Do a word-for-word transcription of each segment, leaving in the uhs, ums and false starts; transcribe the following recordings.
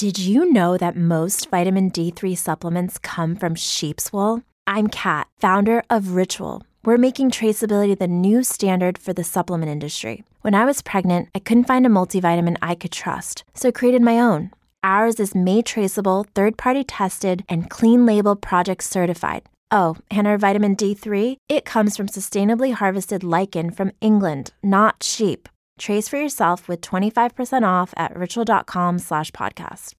Did you know that most vitamin D three supplements come from sheep's wool? I'm Kat, founder of Ritual. We're making traceability the new standard for the supplement industry. When I was pregnant, I couldn't find a multivitamin I could trust, so I created my own. Ours is made traceable, third-party tested, and clean label project certified. Oh, and our vitamin D three, it comes from sustainably harvested lichen from England, not sheep. Trace for yourself with twenty-five percent off at ritual.com slash podcast.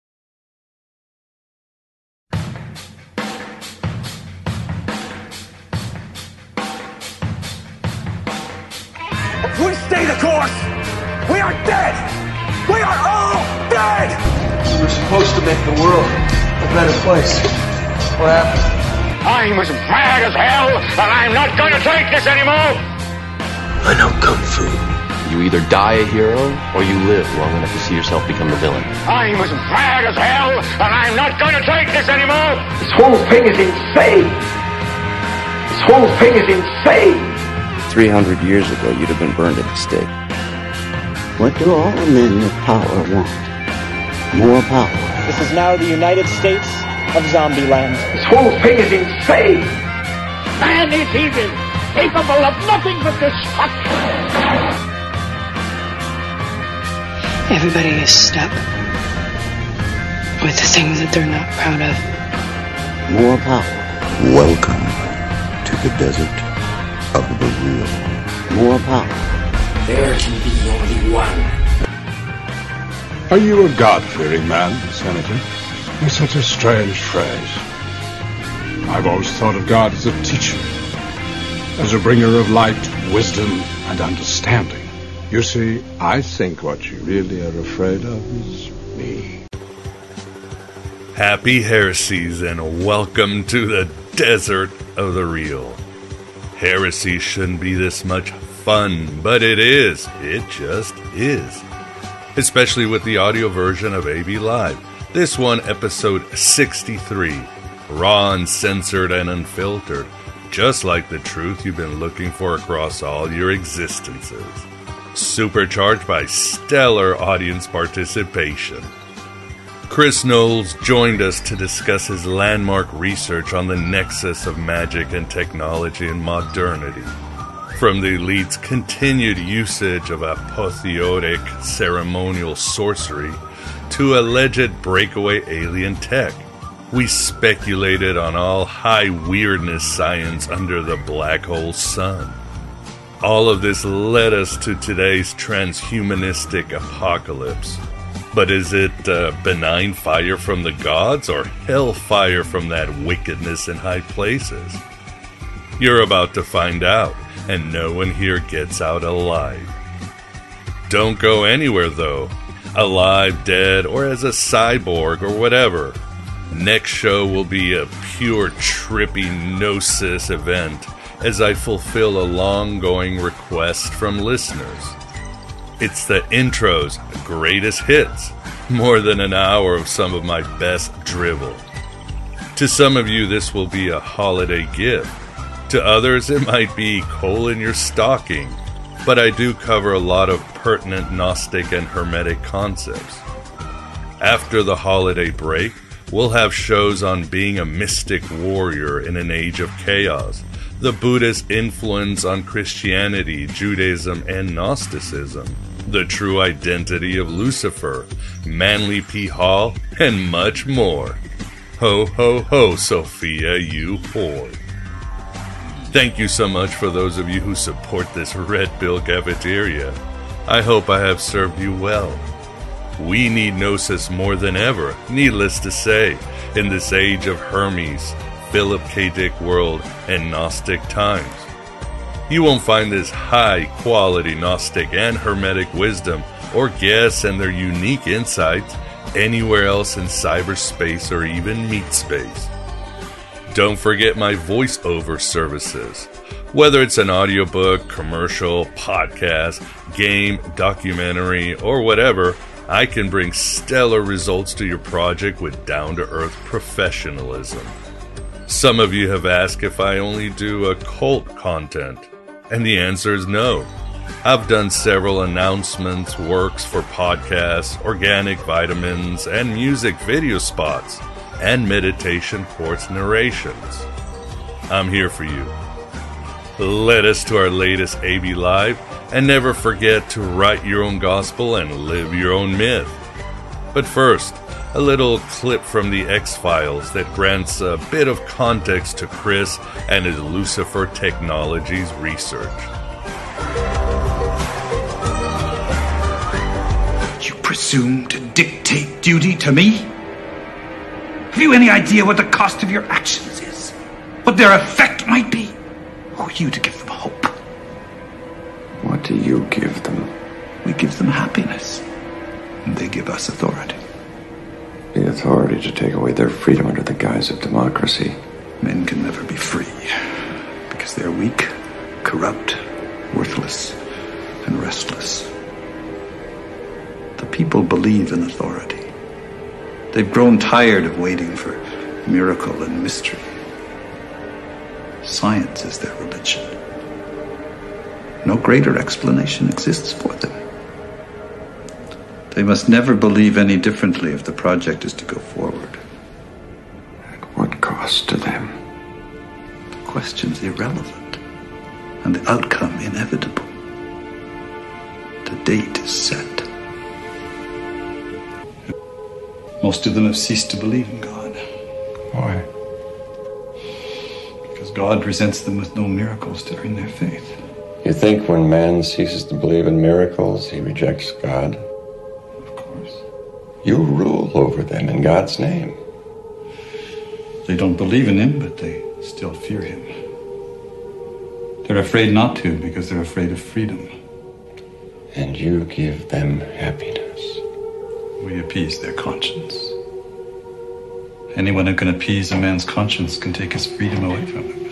We stay the course! We are dead! We are all dead! We're supposed to make the world a better place. What happened? I'm as mad as hell, and I'm not going to take this anymore! I know Kung Fu. You either die a hero, or you live long enough to see yourself become the villain. I'm as mad as hell, and I'm not going to take this anymore! This whole thing is insane! This whole thing is insane! Three hundred years ago, you'd have been burned at the stake. What do all men with power want? More power. This is now the United States of Zombieland. This whole thing is insane! Man is evil, capable of nothing but destruction! Everybody is stuck with the things that they're not proud of. More power. Welcome to the desert of the real. More power. There can be only one. Are you a God-fearing man, Senator? It's such a strange phrase. I've always thought of God as a teacher, as a bringer of light, wisdom, and understanding. You see, I think what you really are afraid of is me. Happy heresies and welcome to the desert of the real. Heresy shouldn't be this much fun, but it is. It just is. Especially with the audio version of A B Live. This one, episode sixty-three. Raw, uncensored, and unfiltered. Just like the truth you've been looking for across all your existences. Supercharged by stellar audience participation. Chris Knowles joined us to discuss his landmark research on the nexus of magic and technology and modernity. From the elite's continued usage of apotheotic ceremonial sorcery to alleged breakaway alien tech, we speculated on all high weirdness science under the black hole sun. All of this led us to today's transhumanistic apocalypse. But is it uh, benign fire from the gods or hellfire from that wickedness in high places? You're about to find out, and no one here gets out alive. Don't go anywhere though, alive, dead, or as a cyborg or whatever. Next show will be a pure trippy gnosis event as I fulfill a long-going request from listeners. It's the intro's greatest hits, more than an hour of some of my best drivel. To some of you, this will be a holiday gift. To others, it might be coal in your stocking, but I do cover a lot of pertinent Gnostic and Hermetic concepts. After the holiday break, we'll have shows on being a mystic warrior in an age of chaos, the Buddhist influence on Christianity, Judaism, and Gnosticism, the true identity of Lucifer, Manly P. Hall, and much more. Ho, ho, ho, Sophia, you whore. Thank you so much for those of you who support this Red Pill cafeteria. I hope I have served you well. We need Gnosis more than ever, needless to say, in this age of Hermes, Philip K. Dick world, and Gnostic times. You won't find this high-quality Gnostic and Hermetic wisdom or guests and their unique insights anywhere else in cyberspace or even meat space. Don't forget my voiceover services. Whether it's an audiobook, commercial, podcast, game, documentary, or whatever, I can bring stellar results to your project with down-to-earth professionalism. Some of you have asked if I only do occult content, and the answer is no. I've done several announcements, works for podcasts, organic vitamins, and music video spots, and meditation course narrations. I'm here for you. Let us to our latest A B Live, and never forget to write your own gospel and live your own myth. But first, a little clip from the X-Files that grants a bit of context to Chris and his Lucifer Technologies research. You presume to dictate duty to me? Have you any idea what the cost of your actions is? What their effect might be? Who are you to give them hope? What do you give them? We give them happiness. And they give us authority. The authority to take away their freedom under the guise of democracy. Men can never be free. Because they're weak, corrupt, worthless, and restless. The people believe in authority. They've grown tired of waiting for miracle and mystery. Science is their religion. No greater explanation exists for them. They must never believe any differently if the project is to go forward. At what cost to them? The question's irrelevant, and the outcome inevitable. The date is set. Most of them have ceased to believe in God. Why? Because God presents them with no miracles to earn their faith. You think when man ceases to believe in miracles, he rejects God? Of course. You rule over them in God's name. They don't believe in him, but they still fear him. They're afraid not to because they're afraid of freedom. And you give them happiness. We appease their conscience. Anyone who can appease a man's conscience can take his freedom away from him.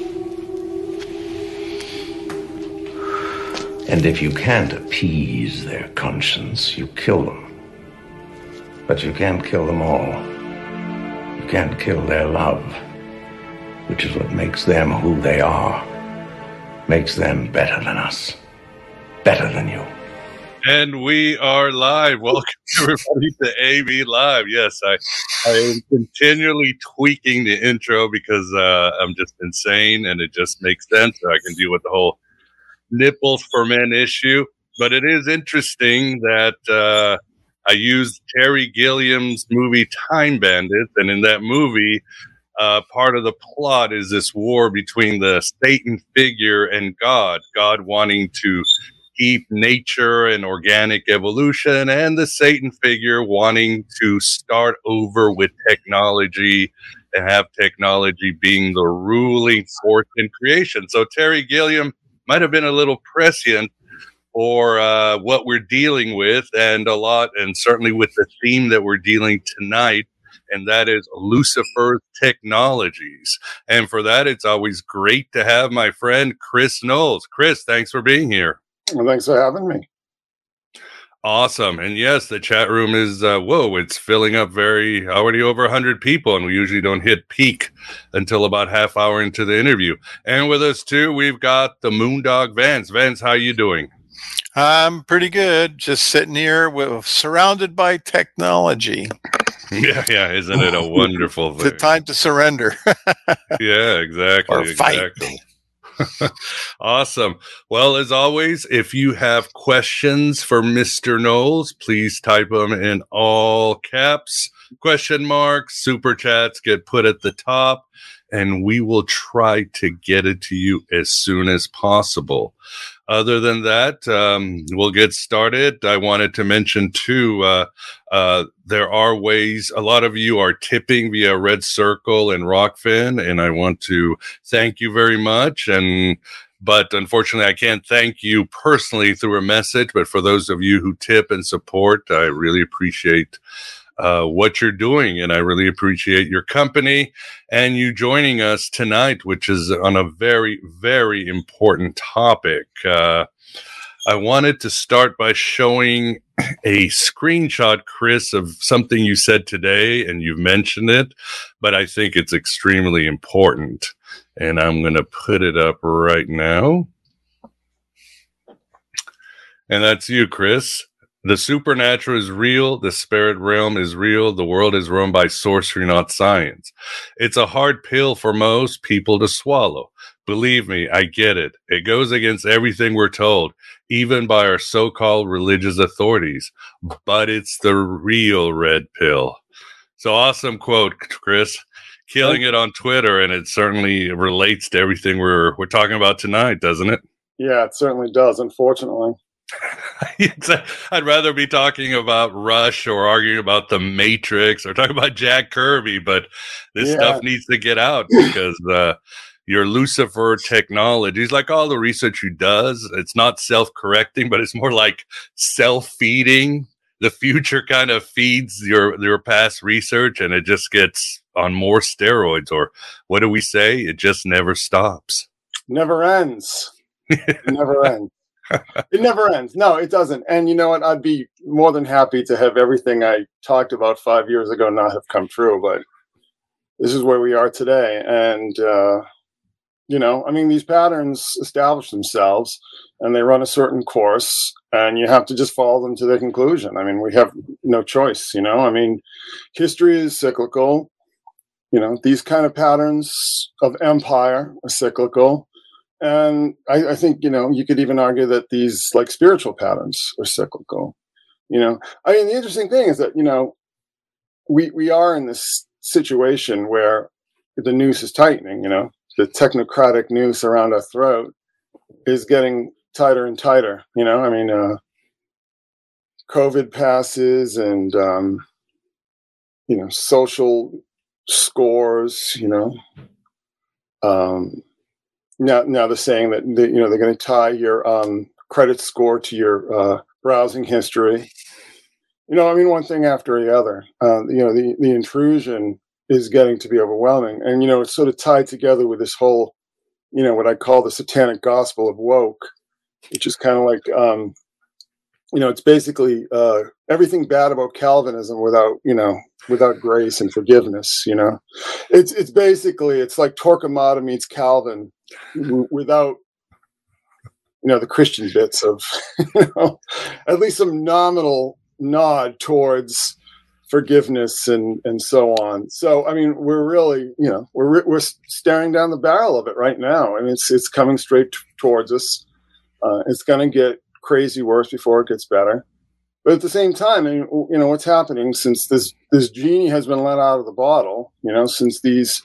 And if you can't appease their conscience, you kill them. But you can't kill them all. You can't kill their love, which is what makes them who they are. Makes them better than us. Better than you. And we are live. Welcome everybody to A B Live. Yes, I, I am continually tweaking the intro because uh, I'm just insane and it just makes sense. So I can deal with the whole nipples for men issue. But it is interesting that uh, I used Terry Gilliam's movie Time Bandits. And in that movie, uh, part of the plot is this war between the Satan figure and God. God wanting to keep nature and organic evolution, and the Satan figure wanting to start over with technology and have technology being the ruling force in creation. So Terry Gilliam might have been a little prescient for uh, what we're dealing with, and a lot, and certainly with the theme that we're dealing tonight, and that is Lucifer's Technologies. And for that, it's always great to have my friend Chris Knowles. Chris, thanks for being here. Well, thanks for having me. Awesome. And yes, the chat room is, uh, whoa, it's filling up very, already over one hundred people, and we usually don't hit peak until about half hour into the interview. And with us, too, we've got the Moondog Vance. Vance, how you doing? I'm pretty good. Just sitting here with, surrounded by technology. Yeah, yeah. Isn't it a wonderful thing? The time to surrender. Yeah, exactly. Or fight. Exactly. Awesome. Well, as always, if you have questions for Mister Knowles, please type them in all caps, question marks, super chats get put at the top, and we will try to get it to you as soon as possible. Other than that, um, we'll get started. I wanted to mention, too, uh, uh, there are ways. A lot of you are tipping via Red Circle and Rockfin, and I want to thank you very much. And but unfortunately, I can't thank you personally through a message. But for those of you who tip and support, I really appreciate Uh, what you're doing, and I really appreciate your company and you joining us tonight, which is on a very, very important topic. Uh, I wanted to start by showing a screenshot, Chris, of something you said today, and you've mentioned it, but I think it's extremely important, and I'm going to put it up right now. And that's you, Chris. The supernatural is real. The spirit realm is real. The world is run by sorcery, not science. It's a hard pill for most people to swallow. Believe me, I get it. It goes against everything we're told, even by our so-called religious authorities. But it's the real red pill. So awesome quote, Chris. Killing it on Twitter, and it certainly relates to everything we're we're talking about tonight, doesn't it? Yeah, it certainly does, unfortunately. I'd rather be talking about Rush or arguing about the Matrix or talking about Jack Kirby, but this yeah. stuff needs to get out because uh, your Lucifer technology is like all the research he does. It's not self-correcting, but it's more like self-feeding. The future kind of feeds your your past research, and it just gets on more steroids. Or what do we say? It just never stops. Never ends. It never ends. It never ends. No, it doesn't. And you know what? I'd be more than happy to have everything I talked about five years ago not have come true. But this is where we are today. And, uh, you know, I mean, these patterns establish themselves and they run a certain course and you have to just follow them to their conclusion. I mean, we have no choice, you know, I mean, history is cyclical. You know, these kind of patterns of empire are cyclical. And I, I think, you know, you could even argue that these like spiritual patterns are cyclical. You know, I mean, the interesting thing is that, you know, we, we are in this situation where the noose is tightening, you know, the technocratic noose around our throat is getting tighter and tighter. You know, I mean, uh, COVID passes and, um, you know, social scores, you know, um, now, now they're saying that, they, you know, they're going to tie your um, credit score to your uh, browsing history. You know, I mean, one thing after the other, uh, you know, the, the intrusion is getting to be overwhelming. And, you know, it's sort of tied together with this whole, you know, what I call the satanic gospel of woke, which is kind of like, um, you know, it's basically uh, everything bad about Calvinism without, you know, without grace and forgiveness, you know. It's it's basically, it's like Torquemada meets Calvin w- without, you know, the Christian bits of, you know, at least some nominal nod towards forgiveness and, and so on. So, I mean, we're really, you know, we're we're staring down the barrel of it right now. I mean, it's it's coming straight t- towards us. Uh, it's going to get crazy worse before it gets better. But at the same time, I mean, you know, what's happening since this this genie has been let out of the bottle, you know, since these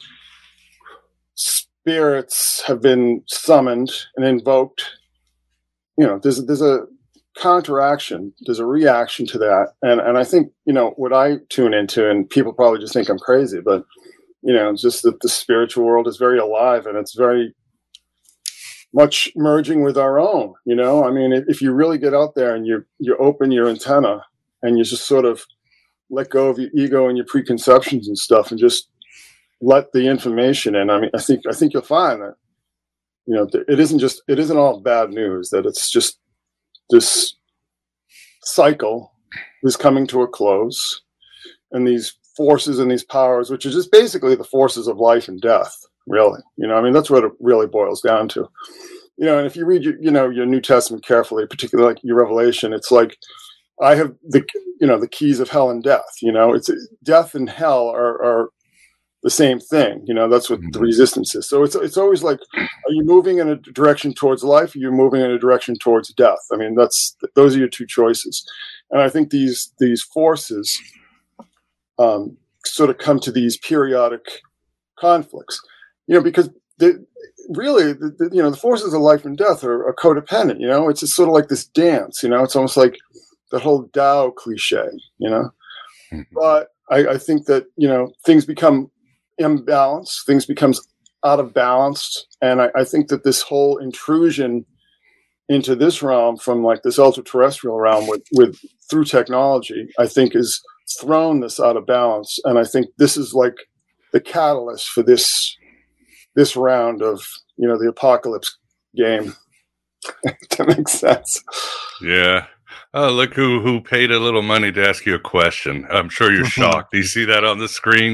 spirits have been summoned and invoked, you know, there's there's a counteraction, there's a reaction to that. And and I think, you know, what I tune into, and people probably just think I'm crazy, but, you know, it's just that the spiritual world is very alive and it's very much merging with our own, you know. I mean, if, if you really get out there and you you open your antenna and you just sort of let go of your ego and your preconceptions and stuff and just let the information in. I mean, I think I think you'll find that, you know, it isn't just it isn't all bad news, that it's just this cycle is coming to a close, and these forces and these powers, which are just basically the forces of life and death, really. You know, I mean, that's what it really boils down to. You know, and if you read your, you know, your New Testament carefully, particularly like your Revelation, it's like, I have the, you know, the keys of hell and death. You know, it's death and hell are, are the same thing. You know, that's what the resistance is. So it's it's always like, are you moving in a direction towards life? Or are you moving in a direction towards death? I mean, that's those are your two choices. And I think these these forces um, sort of come to these periodic conflicts. You know, because the, really, the, the, you know, the forces of life and death are, are codependent. You know, it's just sort of like this dance. You know, it's almost like the whole Tao cliche. You know, mm-hmm. But I, I think that, you know, things become imbalanced, things becomes out of balance, and I, I think that this whole intrusion into this realm from like this ultra-terrestrial realm with, with through technology, I think has thrown this out of balance, and I think this is like the catalyst for this. This round of, you know, the apocalypse game. That makes sense. Yeah. Oh, look who who paid a little money to ask you a question. I'm sure you're shocked. Do you see that on the screens?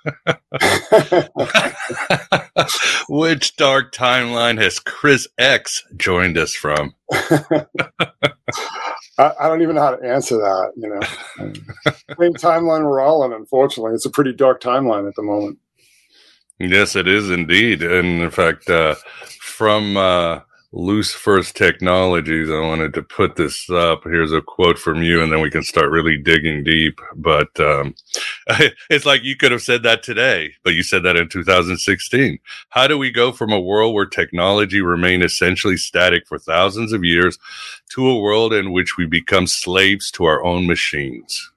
Which dark timeline has Chris X joined us from? I, I don't even know how to answer that, you know. Same timeline we're all in, unfortunately. It's a pretty dark timeline at the moment. Yes, it is indeed. And in fact, uh, from uh, Lucifer's Technologies, I wanted to put this up. Here's a quote from you, and then we can start really digging deep. But um, it's like you could have said that today, but you said that in two thousand sixteen. How do we go from a world where technology remained essentially static for thousands of years to a world in which we become slaves to our own machines?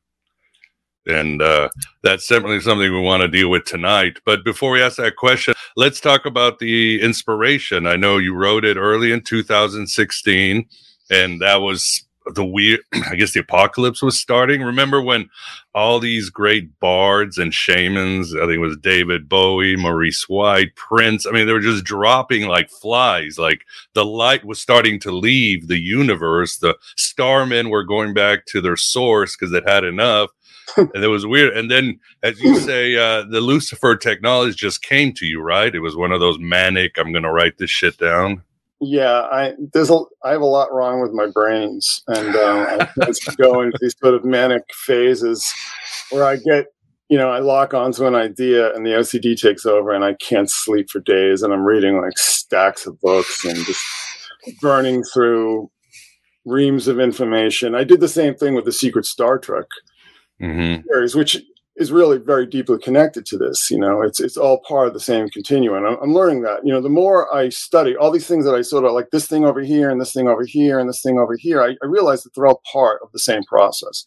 And uh, that's certainly something we want to deal with tonight. But before we ask that question, let's talk about the inspiration. I know you wrote it early in two thousand sixteen, and that was the weird, I guess the apocalypse was starting. Remember when all these great bards and shamans, I think it was David Bowie, Maurice White, Prince, I mean, they were just dropping like flies. Like the light was starting to leave the universe. The starmen were going back to their source because they'd had enough. And it was weird. And then, as you say, uh, the Lucifer Technology just came to you, right? It was one of those manic, I'm going to write this shit down. Yeah, I there's a I have a lot wrong with my brains, and um, I just go into these sort of manic phases where I get, you know, I lock onto an idea, and the O C D takes over, and I can't sleep for days, and I'm reading like stacks of books and just burning through reams of information. I did the same thing with the Secret Star Trek mm-hmm. series, which is really very deeply connected to this. You know, it's it's all part of the same continuum. I'm, I'm learning that, you know, the more I study all these things that I sort of like this thing over here and this thing over here and this thing over here, I, I realize that they're all part of the same process.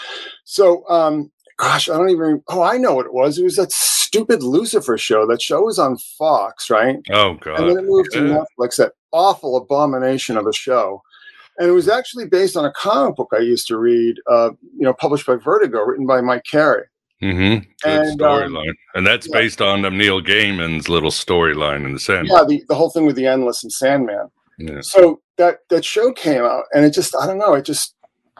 So, um, gosh, I don't even, oh, I know what it was. It was that stupid Lucifer show. That show was on Fox, right? Oh, God. And then it moved yeah. to Netflix, that awful abomination of a show. And it was actually based on a comic book I used to read, uh, you know, published by Vertigo, written by Mike Carey. Mm-hmm. Good And, storyline. um, and that's yeah. based on um, Neil Gaiman's little storyline in the Sandman. Yeah, the, the whole thing with the Endless and Sandman. Yeah. So that, that show came out, and it just, I don't know, it just,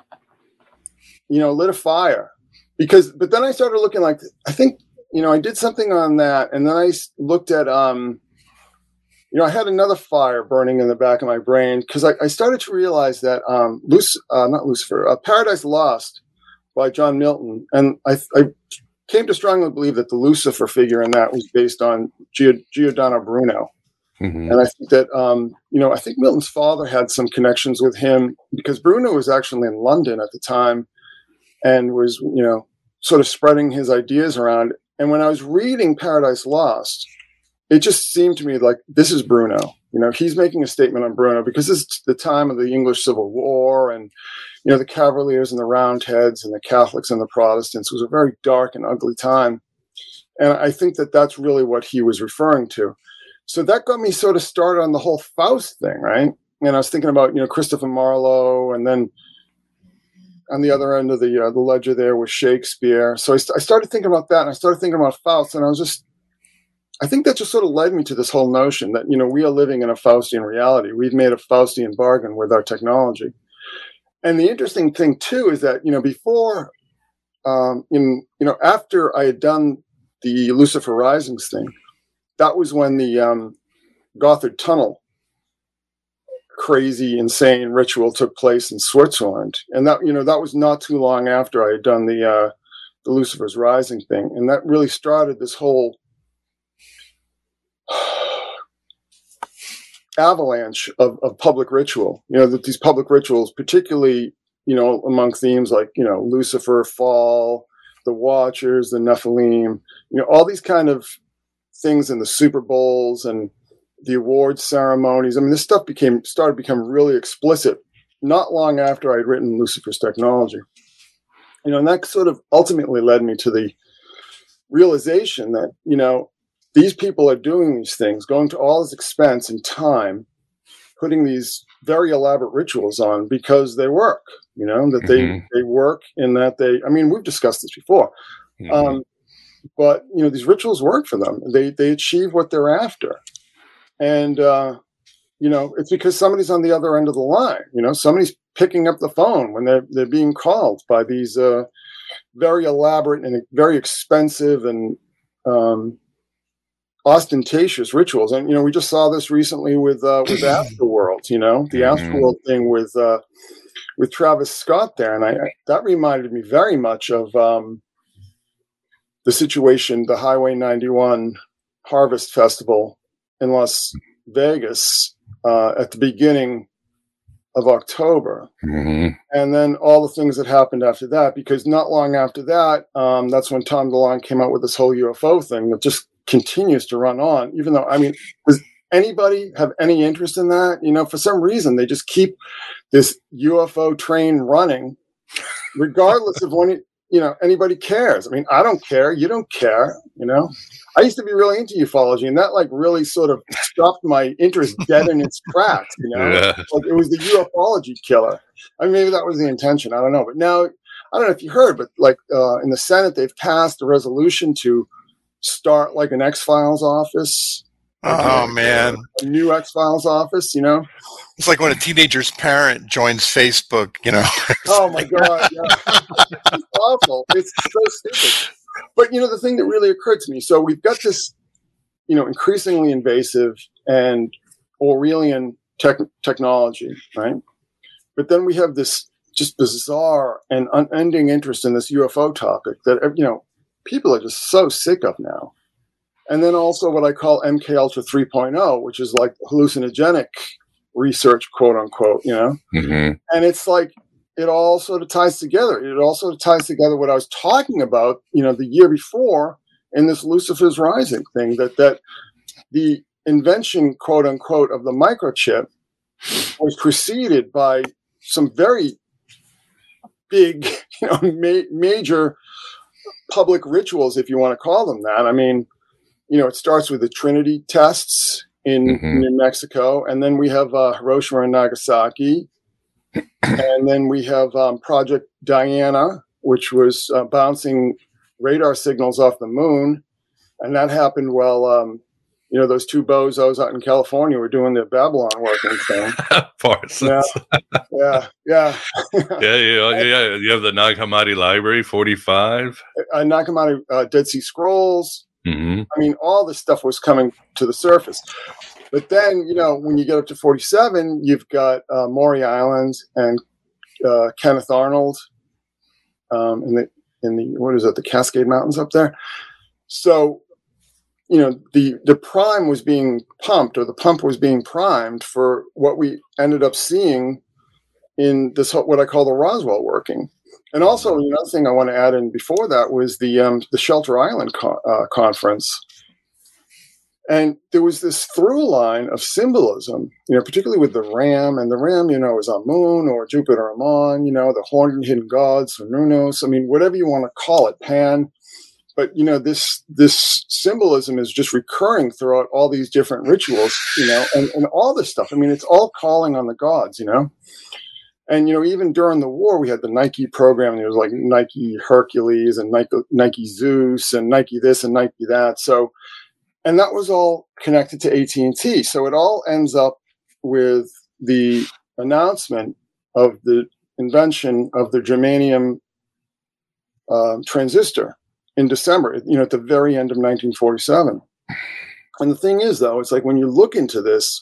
you know, lit a fire. Because, but then I started looking like, I think, you know, I did something on that, and then I looked at, um, you know, I had another fire burning in the back of my brain, because I, I started to realize that, um, Luc- uh, not Lucifer, uh, Paradise Lost by John Milton, and I, I came to strongly believe that the Lucifer figure in that was based on Gio- Giordano Bruno. Mm-hmm. And I think that, um, you know, I think Milton's father had some connections with him, because Bruno was actually in London at the time and was, you know, sort of spreading his ideas around. And when I was reading Paradise Lost, it just seemed to me like this is Bruno. You know, he's making a statement on Bruno, because this is the time of the English Civil War, and, you know, the Cavaliers and the Roundheads and the Catholics and the Protestants. It was a very dark and ugly time. And I think that that's really what he was referring to. So that got me sort of started on the whole Faust thing, right? And I was thinking about, you know, Christopher Marlowe, and then on the other end of the uh, the ledger there was Shakespeare. So I, st- I started thinking about that, and I started thinking about Faust, and I was just, I think that just sort of led me to this whole notion that, you know, we are living in a Faustian reality. We've made a Faustian bargain with our technology. And the interesting thing, too, is that, you know, before, um, in, you know, after I had done the Lucifer Risings thing, that was when the um, Gotthard Tunnel crazy, insane ritual took place in Switzerland. And that, you know, that was not too long after I had done the, uh, the Lucifer's Rising thing. And that really started this whole avalanche of, of public ritual, you know, that these public rituals, particularly, you know, among themes like, you know, Lucifer, fall, the Watchers, the Nephilim, you know, all these kind of things in the Super Bowls and the awards ceremonies. I mean, this stuff became, started to become really explicit not long after I'd written Lucifer's Technology. You know, and that sort of ultimately led me to the realization that, you know, these people are doing these things, going to all this expense and time, putting these very elaborate rituals on because they work, you know, that they, mm-hmm. they work in that they, I mean, we've discussed this before, mm-hmm. um, but, you know, these rituals work for them. They, they achieve what they're after. And, uh, you know, it's because somebody's on the other end of the line, you know, somebody's picking up the phone when they're, they're being called by these uh, very elaborate and very expensive and um, ostentatious rituals. And, you know, we just saw this recently with uh, with Astroworld, you know, the mm-hmm. Astroworld thing with uh, with Travis Scott there. And I, I that reminded me very much of um, the situation, the Highway ninety-one Harvest Festival in Las Vegas uh, at the beginning of October. Mm-hmm. And then all the things that happened after that, because not long after that, um, that's when Tom DeLonge came out with this whole U F O thing that just continues to run on, even though, I mean, does anybody have any interest in that? You know, for some reason, they just keep this U F O train running, regardless of when, it, you know, anybody cares. I mean, I don't care. You don't care, you know? I used to be really into ufology, and that like really sort of stopped my interest dead in its tracks. You know, yeah. Like it was the ufology killer. I mean, maybe that was the intention. I don't know. But now, I don't know if you heard, but like uh, in the Senate, they've passed a resolution to start like an X-Files office. Oh, man. A new X-Files office, you know? It's like when a teenager's parent joins Facebook, you know? Oh, my God. Yeah. It's awful. It's so stupid. But, you know, the thing that really occurred to me, so we've got this, you know, increasingly invasive and Orwellian tech- technology, right? But then we have this just bizarre and unending interest in this U F O topic that, you know, people are just so sick of now. And then also what I call M K Ultra three point oh, which is like hallucinogenic research, quote unquote, you know? Mm-hmm. And it's like, it all sort of ties together. It also ties together what I was talking about, you know, the year before in this Lucifer's Rising thing, that, that the invention, quote unquote, of the microchip was preceded by some very big, you know, ma- major public rituals, if you want to call them that. I mean, you know, it starts with the Trinity tests in mm-hmm. New Mexico, and then we have uh, Hiroshima and Nagasaki. And then we have um, Project Diana, which was uh, bouncing radar signals off the moon. And that happened while, um, you know, those two bozos out in California were doing the Babylon working thing. Parsons. Yeah, yeah, yeah. yeah, yeah, yeah. You have the Nag Hammadi Library, forty-five. Uh, Nag Hammadi uh, Dead Sea Scrolls. Mm-hmm. I mean, all this stuff was coming to the surface. But then, you know, when you get up to forty-seven, you've got uh, Maury Island and uh, Kenneth Arnold um, in the in the what is it, the Cascade Mountains up there. So, you know, the the prime was being pumped, or the pump was being primed for what we ended up seeing in this what I call the Roswell working. And also, another thing I want to add in before that was the um, the Shelter Island co- uh, conference. And there was this through line of symbolism, you know, particularly with the ram. And the ram, you know, is Amun or Jupiter Ammon, you know, the horned and hidden gods, Nunos. I mean, whatever you want to call it, Pan. But, you know, this this symbolism is just recurring throughout all these different rituals, you know, and, and all this stuff. I mean, it's all calling on the gods, you know. And, you know, even during the war, we had the Nike program. And there was like Nike Hercules and Nike, Nike Zeus and Nike this and Nike that. So, and that was all connected to A T and T. So it all ends up with the announcement of the invention of the germanium uh, transistor in December, you know, at the very end of nineteen forty-seven. And the thing is, though, it's like when you look into this,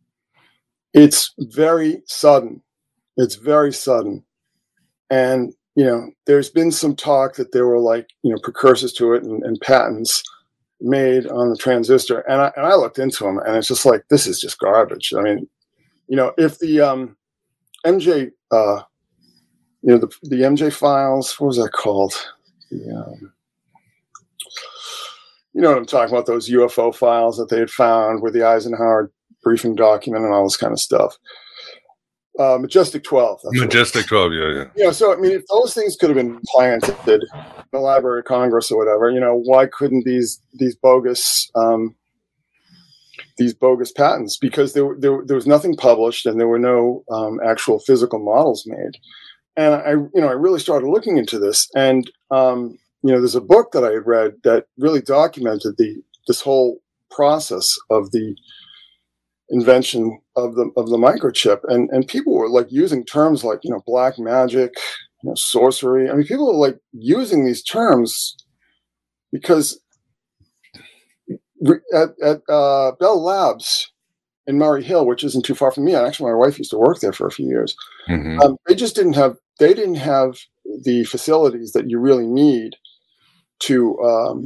it's very sudden. It's very sudden. And, you know, there's been some talk that there were like, you know, precursors to it and, and patents made on the transistor, and I and I looked into them, and it's just like, this is just garbage. I mean, you know, if the um, M J, uh, you know, the the M J files, what was that called? The, um, you know what I'm talking about? Those U F O files that they had found with the Eisenhower briefing document and all this kind of stuff. Uh, Majestic twelve. Majestic twelve, yeah, yeah. Yeah, so, I mean, if those things could have been planted in the Library of Congress or whatever, you know, why couldn't these these bogus um, these bogus patents? Because there, there there was nothing published and there were no um, actual physical models made. And I, you know, I really started looking into this. And, um, you know, there's a book that I had read that really documented the this whole process of the invention of the of the microchip, and and people were like using terms like, you know, black magic, you know, sorcery. I mean, people were like using these terms because at, at uh, Bell Labs in Murray Hill, which isn't too far from me, and actually my wife used to work there for a few years. Mm-hmm. Um, they just didn't have they didn't have the facilities that you really need to um,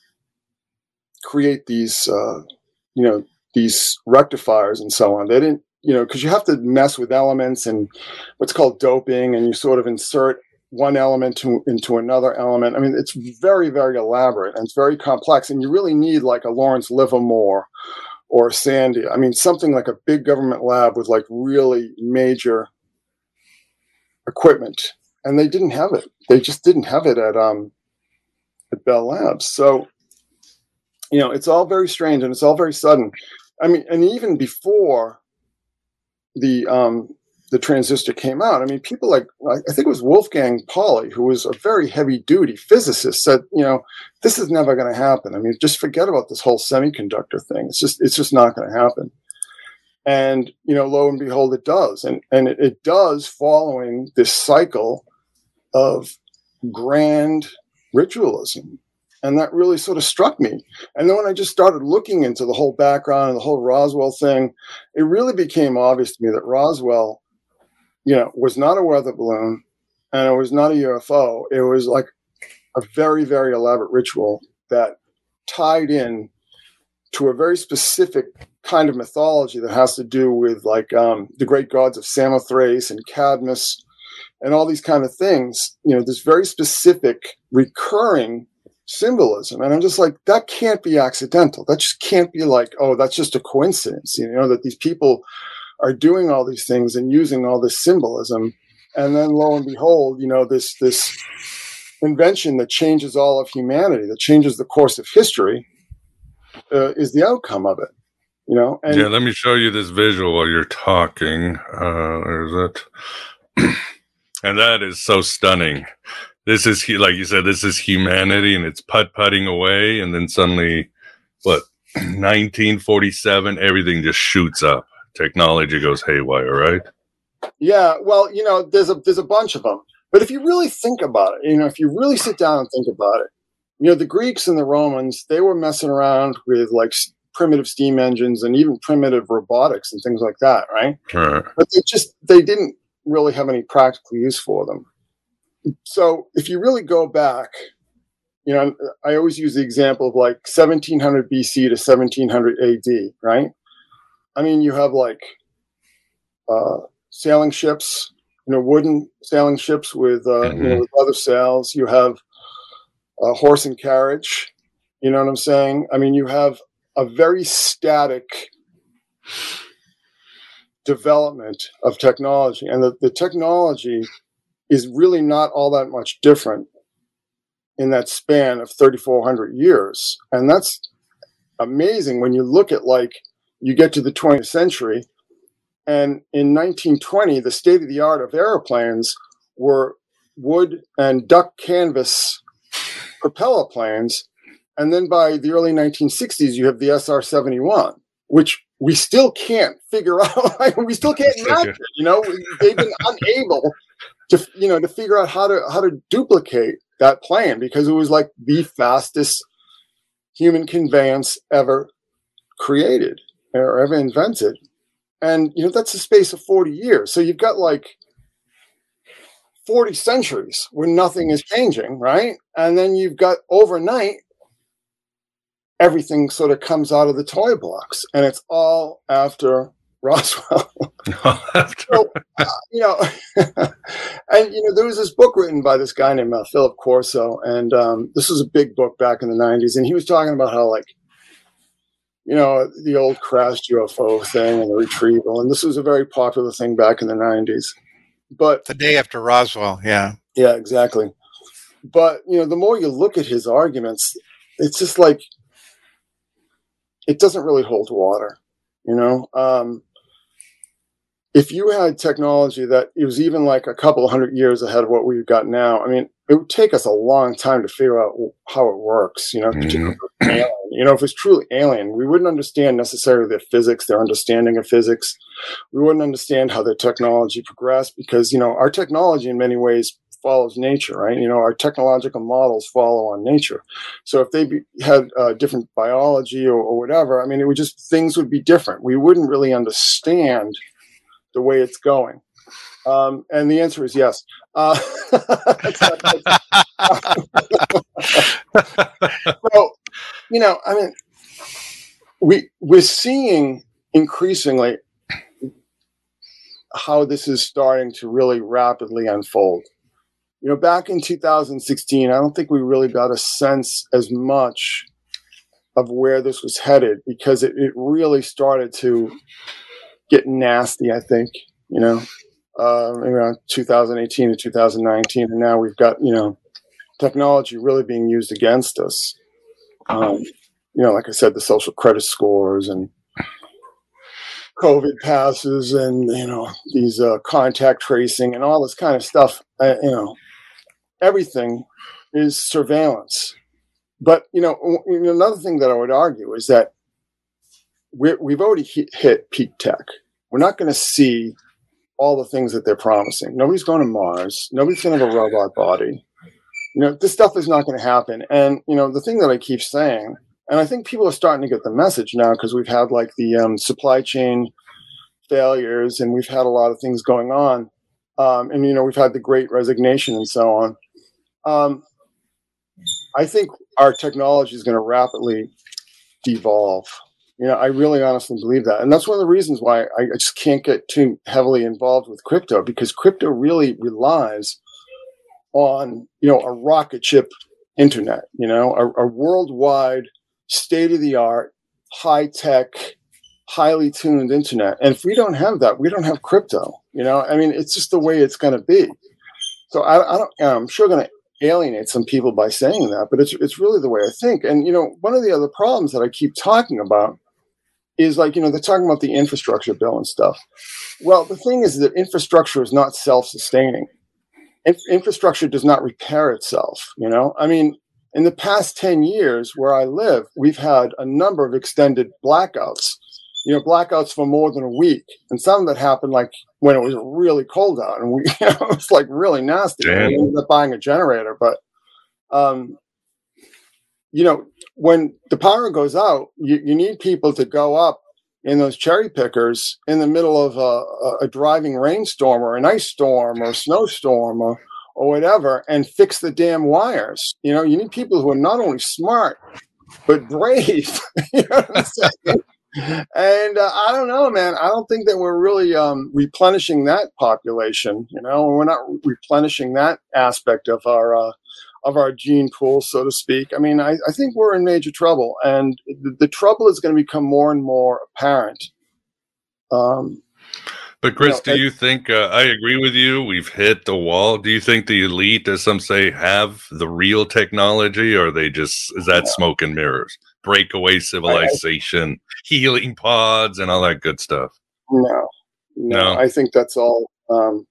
create these, uh, you know, these rectifiers and so on. They didn't, you know, because you have to mess with elements and what's called doping, and you sort of insert one element to, into another element. I mean, it's very, very elaborate and it's very complex, and you really need like a Lawrence Livermore or Sandia. I mean, something like a big government lab with like really major equipment, and they didn't have it. They just didn't have it at um at Bell Labs. So, you know, it's all very strange and it's all very sudden. I mean, and even before the um the transistor came out, I mean, people like, I think it was Wolfgang Pauli, who was a very heavy duty physicist, said, you know, this is never going to happen. I mean, just forget about this whole semiconductor thing. It's just, it's just not going to happen. And, you know, lo and behold, it does. And, and it, it does following this cycle of grand ritualism. And that really sort of struck me. And then when I just started looking into the whole background and the whole Roswell thing, it really became obvious to me that Roswell, you know, was not a weather balloon and it was not a U F O. It was like a very, very elaborate ritual that tied in to a very specific kind of mythology that has to do with like um, the great gods of Samothrace and Cadmus and all these kind of things. You know, this very specific recurring symbolism. And I'm just like, that can't be accidental. That just can't be like, oh, that's just a coincidence, you know, that these people are doing all these things and using all this symbolism. And then lo and behold, you know, this, this invention that changes all of humanity, that changes the course of history, uh, is the outcome of it, you know? And yeah, let me show you this visual while you're talking. Uh, there's it. And that is so stunning. This is, like you said, this is humanity, and it's putt-putting away, and then suddenly, what, nineteen forty-seven, everything just shoots up. Technology goes haywire, right? Yeah, well, you know, there's a there's a bunch of them. But if you really think about it, you know, if you really sit down and think about it, you know, the Greeks and the Romans, they were messing around with like primitive steam engines and even primitive robotics and things like that, right? Right. But they just, they didn't really have any practical use for them. So if you really go back, you know, I always use the example of like seventeen hundred B C to seventeen hundred A D, right? I mean, you have like uh, sailing ships, you know, wooden sailing ships with, uh, mm-hmm. you know, with leather sails. You have a horse and carriage. You know what I'm saying? I mean, you have a very static development of technology, and the, the technology is really not all that much different in that span of thirty-four hundred years. And that's amazing when you look at like, you get to the twentieth century, and in nineteen twenty, the state of the art of airplanes were wood and duck canvas propeller planes. And then by the early nineteen sixties, you have the S R seventy-one, which we still can't figure out. We still can't match it. You know, they've been unable to, you know, to figure out how to how to duplicate that plane, because it was like the fastest human conveyance ever created or ever invented. And, you know, that's a space of forty years. So you've got like forty centuries where nothing is changing, right? And then you've got overnight, everything sort of comes out of the toy box, and it's all after Roswell. after. So, uh, you know, and, you know, there was this book written by this guy named uh, Philip Corso, and um, this was a big book back in the nineties, and he was talking about how, like, you know, the old crashed U F O thing and the retrieval. And this was a very popular thing back in the nineties. But the day after Roswell, yeah. Yeah, exactly. But, you know, the more you look at his arguments, it's just like, it doesn't really hold water, you know? Um, if you had technology that it was even like a couple of hundred years ahead of what we've got now, I mean, it would take us a long time to figure out how it works, you know, particularly mm-hmm. alien. You know, if it's truly alien, we wouldn't understand necessarily their physics, their understanding of physics. We wouldn't understand how their technology progressed, because, you know, our technology in many ways follows nature, right? You know, our technological models follow on nature. So if they be, had uh, different biology or, or whatever, I mean, it would just, things would be different. We wouldn't really understand the way it's going. Um, and the answer is yes. Uh, well, you know, I mean, we, we're seeing increasingly how this is starting to really rapidly unfold. You know, back in two thousand sixteen, I don't think we really got a sense as much of where this was headed, because it, it really started to get nasty, I think, you know, uh, around two thousand eighteen to two thousand nineteen. And now we've got, you know, technology really being used against us. Um, you know, like I said, the social credit scores and COVID passes and, you know, these uh, contact tracing and all this kind of stuff, uh, you know, everything is surveillance. But, you know, w- another thing that I would argue is that we're, we've already hit, hit peak tech. We're not going to see all the things that they're promising. Nobody's going to Mars. Nobody's going to have a robot body. You know, this stuff is not going to happen. And, you know, the thing that I keep saying, and I think people are starting to get the message now, because we've had like the um, supply chain failures and we've had a lot of things going on. Um, and, you know, we've had the Great Resignation and so on. Um, I think our technology is going to rapidly devolve. You know, I really honestly believe that. And that's one of the reasons why I just can't get too heavily involved with crypto, because crypto really relies on, you know, a rocket ship internet, you know, a, a worldwide state-of-the-art, high-tech, highly tuned internet. And if we don't have that, we don't have crypto. You know, I mean, it's just the way it's going to be. So I, I don't, I'm sure going to alienate some people by saying that, but it's it's really the way I think. And, you know, one of the other problems that I keep talking about is, like, you know, they're talking about the infrastructure bill and stuff. Well, the thing is that infrastructure is not self-sustaining. Inf- infrastructure does not repair itself. You know, I mean, in the past ten years where I live, we've had a number of extended blackouts, you know, blackouts for more than a week. And some of that happened like when it was really cold out, and we, you know, it was like really nasty. We ended up buying a generator. But, um, you know, when the power goes out, you, you need people to go up in those cherry pickers in the middle of a, a driving rainstorm or an ice storm or a snowstorm or, or whatever, and fix the damn wires. You know, you need people who are not only smart, but brave. You know what I'm saying? And uh, I don't know, man. I don't think that we're really um, replenishing that population. You know, we're not replenishing that aspect of our uh, of our gene pool, so to speak. I mean, I, I think we're in major trouble, and the, the trouble is going to become more and more apparent. Um, but Chris, you know, do you think? Uh, I agree with you. We've hit the wall. Do you think the elite, as some say, have the real technology, or are they just is that yeah. smoke and mirrors? Breakaway civilization, I, healing pods, and all that good stuff. No, no, no. I think that's all. Um,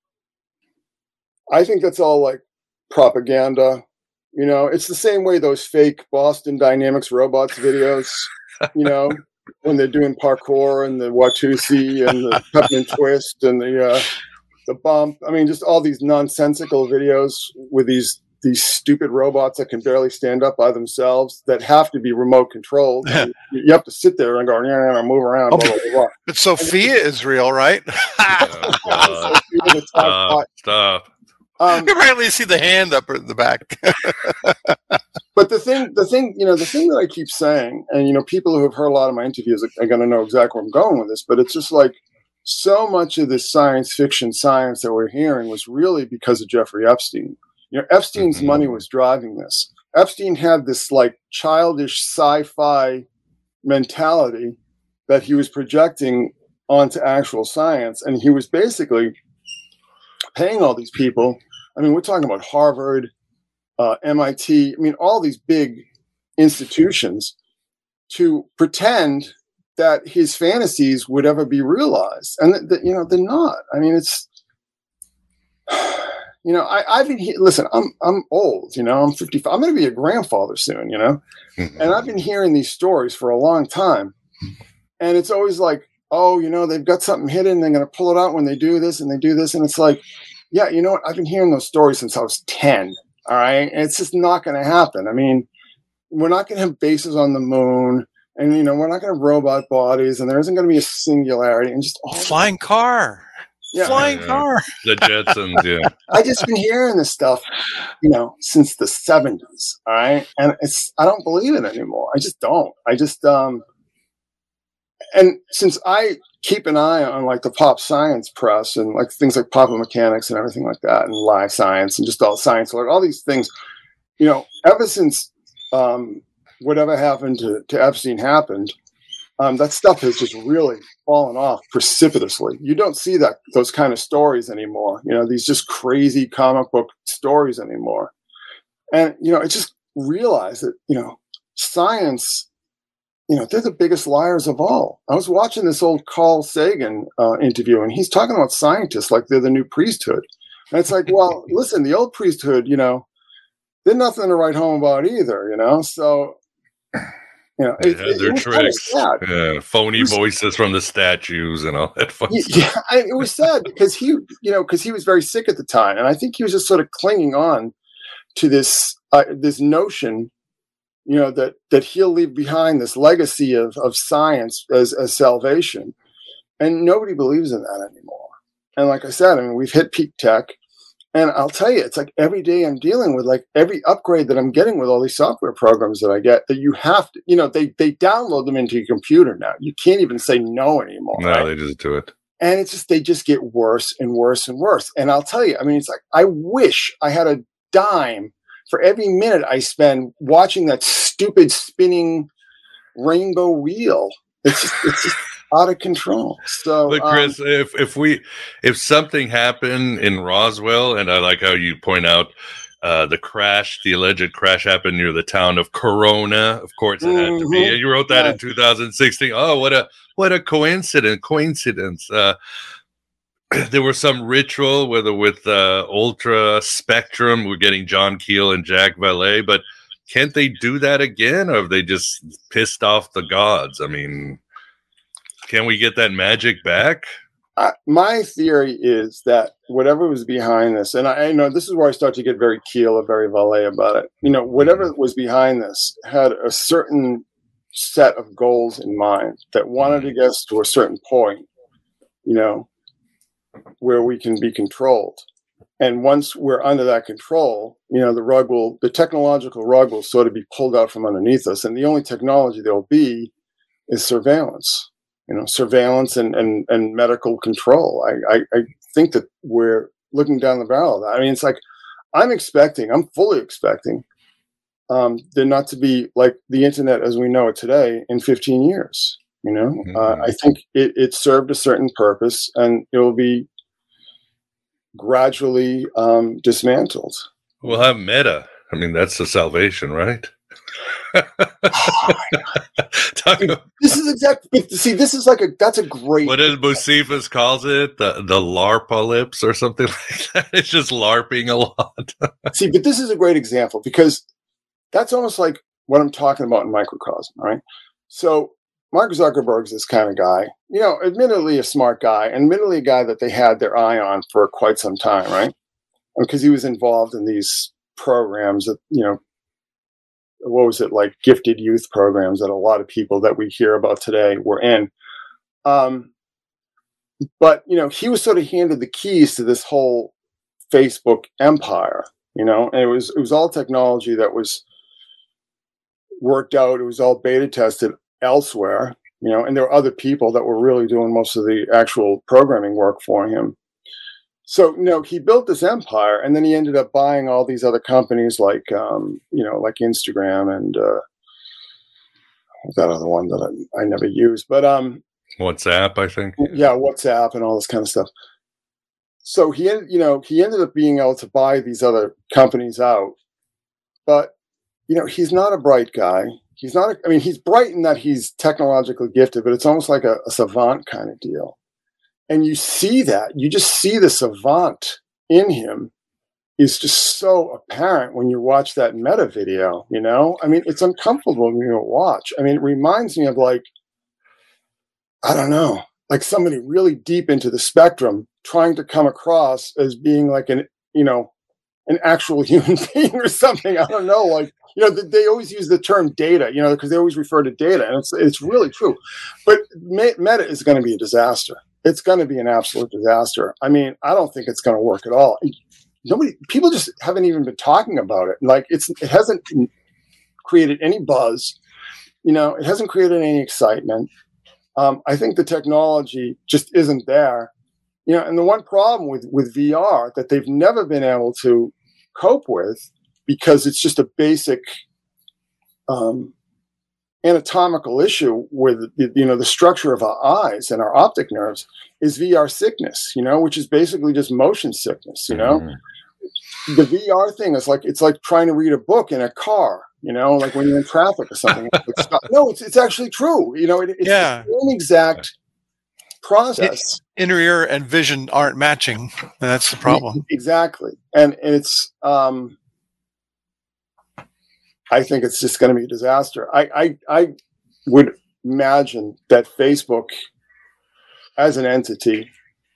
I think that's all like propaganda. You know, it's the same way those fake Boston Dynamics robots videos. You know, when they're doing parkour and the Watusi and the peppermint twist and the uh, the bump. I mean, just all these nonsensical videos with these. These stupid robots that can barely stand up by themselves that have to be remote controlled. You have to sit there and go, yeah, yeah, move around. Blah, blah, blah. But Sophia is real, right? Oh, stop, stop. Um, you rarely see the hand up at the back. But the thing, the thing, you know, the thing that I keep saying, and, you know, people who have heard a lot of my interviews are, are going to know exactly where I'm going with this, but it's just like so much of this science fiction science that we're hearing was really because of Jeffrey Epstein. You know, Epstein's mm-hmm. money was driving this. Epstein had this like childish sci-fi mentality that he was projecting onto actual science. And he was basically paying all these people. I mean, we're talking about Harvard, uh, M I T. I mean, all these big institutions to pretend that his fantasies would ever be realized. And, th- th- you know, they're not. I mean, it's... You know, I, I've been he- listen. I'm I'm old. You know, I'm fifty-five. I'm going to be a grandfather soon. You know, mm-hmm. and I've been hearing these stories for a long time, and it's always like, oh, you know, they've got something hidden. They're going to pull it out when they do this and they do this, and it's like, yeah, you know what? I've been hearing those stories since I was ten. All right. And it's just not going to happen. I mean, we're not going to have bases on the moon. And, you know, we're not going to have robot bodies. And there isn't going to be a singularity. And just all flying car. Yeah. Flying yeah. car. The Jetsons, yeah. I just been hearing this stuff, you know, since the seventies. All right. And it's, I don't believe it anymore. I just don't. I just, um, and since I keep an eye on like the pop science press and like things like Pop Mechanics and everything like that, and Live Science and just all science alert, all these things, you know, ever since um, whatever happened to, to Epstein happened, um, that stuff has just really fallen off precipitously. You don't see that those kind of stories anymore. You know, these just crazy comic book stories anymore. And, you know, I just realized that, you know, science, you know, they're the biggest liars of all. I was watching this old Carl Sagan uh, interview, and he's talking about scientists like they're the new priesthood. And it's like, well, listen, the old priesthood, you know, they're nothing to write home about either, you know? So, you know, they it, had it, their it tricks. Kind of yeah, phony was, voices from the statues and all that fun yeah, stuff. Yeah, I, it was sad because he, you know, because he was very sick at the time. And I think he was just sort of clinging on to this, uh, this notion, you know, that, that he'll leave behind this legacy of, of science as, as salvation. And nobody believes in that anymore. And like I said, I mean, we've hit peak tech. And I'll tell you, it's like every day I'm dealing with like every upgrade that I'm getting with all these software programs that I get that you have to, you know, they, they download them into your computer now. You can't even say no anymore. No, right? They just do it. And it's just, they just get worse and worse and worse. And I'll tell you, I mean, it's like, I wish I had a dime for every minute I spend watching that stupid spinning rainbow wheel. It's just, it's just out of control. So, but Chris, um, if if we if something happened in Roswell, and I like how you point out uh, the crash, the alleged crash happened near the town of Corona. Of course, it had to be. Mhm. And you wrote that Yeah. in two thousand sixteen. Oh, what a what a coincidence! Coincidence. Uh, there was some ritual, whether with uh, Ultra Spectrum, we're getting John Keel and Jack Valet, but can't they do that again, or have they just pissed off the gods? I mean, can we get that magic back? I, my theory is that whatever was behind this, and I, I know this is where I start to get very Keel or very Valet about it. You know, whatever was behind this had a certain set of goals in mind that wanted to get us to a certain point, you know, where we can be controlled. And once we're under that control, you know, the rug will, the technological rug will sort of be pulled out from underneath us. And the only technology there will be is surveillance, you know, surveillance and, and, and medical control. I, I, I think that we're looking down the barrel of that. I mean, it's like, I'm expecting, I'm fully expecting um, there not to be like the internet as we know it today in fifteen years. You know, mm-hmm. uh, I think it, it served a certain purpose, and it will be gradually um, dismantled. We'll have Meta. I mean, that's the salvation, right? Oh this is exactly. See, this is like a. That's a great. What did Bocephus calls it? The the LARPalypse or something like that. It's just LARPing a lot. See, but this is a great example because that's almost like what I'm talking about in microcosm. All right, so. Mark Zuckerberg's this kind of guy, you know, admittedly a smart guy, admittedly a guy that they had their eye on for quite some time, right? Because he was involved in these programs that, you know, what was it, like gifted youth programs that a lot of people that we hear about today were in. Um, but, you know, he was sort of handed the keys to this whole Facebook empire, you know, and it was, it was all technology that was worked out. It was all beta tested elsewhere, you know, and there were other people that were really doing most of the actual programming work for him. So, you know, he built this empire, and then he ended up buying all these other companies like, um, you know, like Instagram and uh, that other one that I, I never used, but um, WhatsApp, I think. Yeah, WhatsApp and all this kind of stuff. So he, you know, he ended up being able to buy these other companies out, but you know, he's not a bright guy. He's not, a, I mean, he's bright in that he's technologically gifted, but it's almost like a, a savant kind of deal. And you see that, you just see the savant in him is just so apparent when you watch that Meta video, you know? I mean, it's uncomfortable when you watch. I mean, it reminds me of like, I don't know, like somebody really deep into the spectrum trying to come across as being like an, you know, an actual human being or something. I don't know. Like, you know, they always use the term data, you know, because they always refer to data, and it's it's really true. But Meta is going to be a disaster. It's going to be an absolute disaster. I mean, I don't think it's going to work at all. Nobody, people just haven't even been talking about it. Like, it's it hasn't created any buzz. You know, it hasn't created any excitement. Um, I think the technology just isn't there. You know, and the one problem with with V R that they've never been able to cope with, because it's just a basic um, anatomical issue with, you know, the structure of our eyes and our optic nerves, is V R sickness, you know, which is basically just motion sickness, you know. Mm-hmm. The V R thing is like, it's like trying to read a book in a car, you know, like when you're in traffic or something. It's not, no, it's it's actually true. You know, it, it's yeah. the same exact process. It, inner ear and vision aren't matching. That's the problem. Exactly. And, and it's, um, I think it's just going to be a disaster. I, I, I would imagine that Facebook as an entity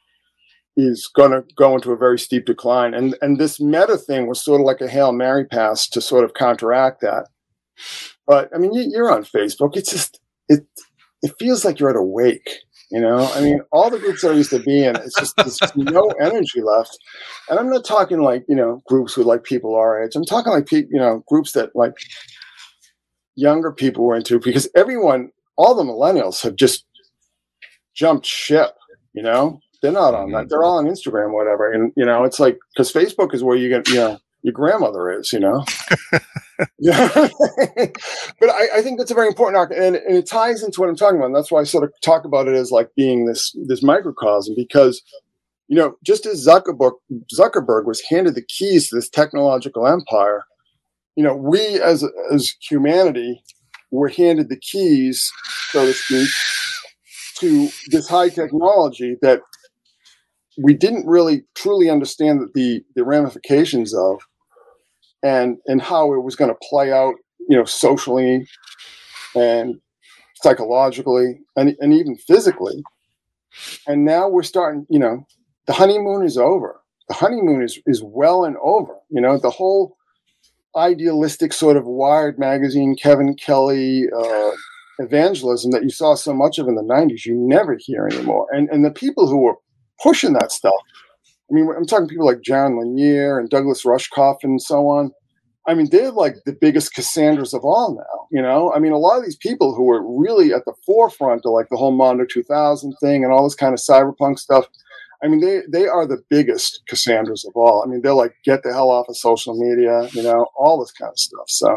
is going to go into a very steep decline. And, and this Meta thing was sort of like a Hail Mary pass to sort of counteract that. But I mean, you, you're on Facebook. It's just, it, it feels like you're at a wake. You know, I mean, all the groups that I used to be in, it's just there's no energy left. And I'm not talking like, you know, groups with like people our age. I'm talking like, pe- you know, groups that like younger people were into, because everyone, all the millennials have just jumped ship, you know, they're not on that. They're all on Instagram, whatever. And, you know, it's like, because Facebook is where you get, you know, your grandmother is, you know. Yeah. But I, I think that's a very important arc, and, and it ties into what I'm talking about. And that's why I sort of talk about it as like being this this microcosm, because, you know, just as Zuckerberg Zuckerberg was handed the keys to this technological empire, you know, we as as humanity were handed the keys, so to speak, to this high technology that we didn't really truly understand the the ramifications of, and and how it was going to play out, you know, socially and psychologically and, and even physically. And now we're starting, you know, the honeymoon is over. The honeymoon is, is well and over. You know, the whole idealistic sort of Wired magazine, Kevin Kelly uh, evangelism that you saw so much of in the nineties, you never hear anymore. And and the people who were pushing that stuff, I mean, I'm talking people like Jaron Lanier and Douglas Rushkoff and so on. I mean, they're like the biggest Cassandras of all now, you know? I mean, a lot of these people who were really at the forefront of like the whole Mondo two thousand thing and all this kind of cyberpunk stuff, I mean, they, they are the biggest Cassandras of all. I mean, they're like, get the hell off of social media, you know, all this kind of stuff. So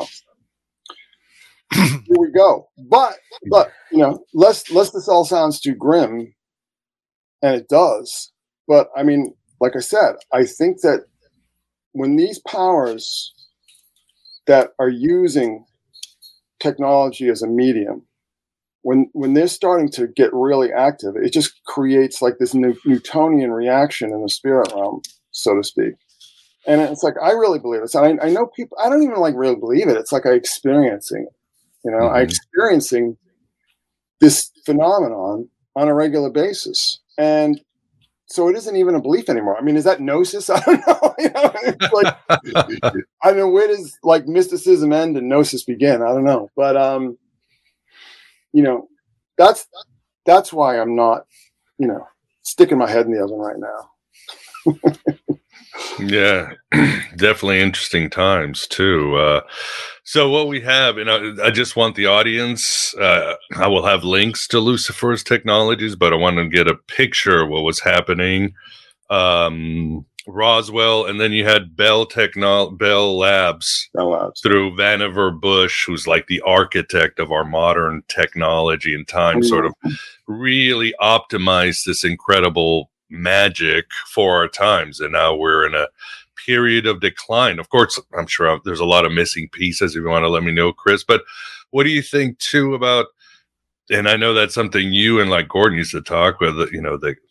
here we go. But, but, you know, lest, lest this all sounds too grim, and it does, but I mean, like I said, I think that when these powers that are using technology as a medium, when when they're starting to get really active, it just creates like this new Newtonian reaction in the spirit realm, so to speak. And it's like, I really believe it. And I, I know people, I don't even like really believe it. It's like I experiencing it, you know, mm-hmm. I experiencing this phenomenon on a regular basis. And so it isn't even a belief anymore. I mean, is that gnosis? I don't know. You know, it's like, I don't know, where does like mysticism end and gnosis begin? I don't know. But, um, you know, that's, that's why I'm not, you know, sticking my head in the oven right now. Yeah, definitely interesting times too. Uh, so what we have, and I, I just want the audience, uh, I will have links to Lucifer's technologies, but I want to get a picture of what was happening. Um, Roswell, and then you had Bell Techno Bell Labs, Bell Labs through Vannevar Bush, who's like the architect of our modern technology and time, mm-hmm. sort of really optimized this incredible magic for our times. And now we're in a period of decline. Of course, I'm sure there's a lot of missing pieces if you want to let me know, Chris, but what do you think too about, and I know that's something you and like Gordon used to talk with, you know, the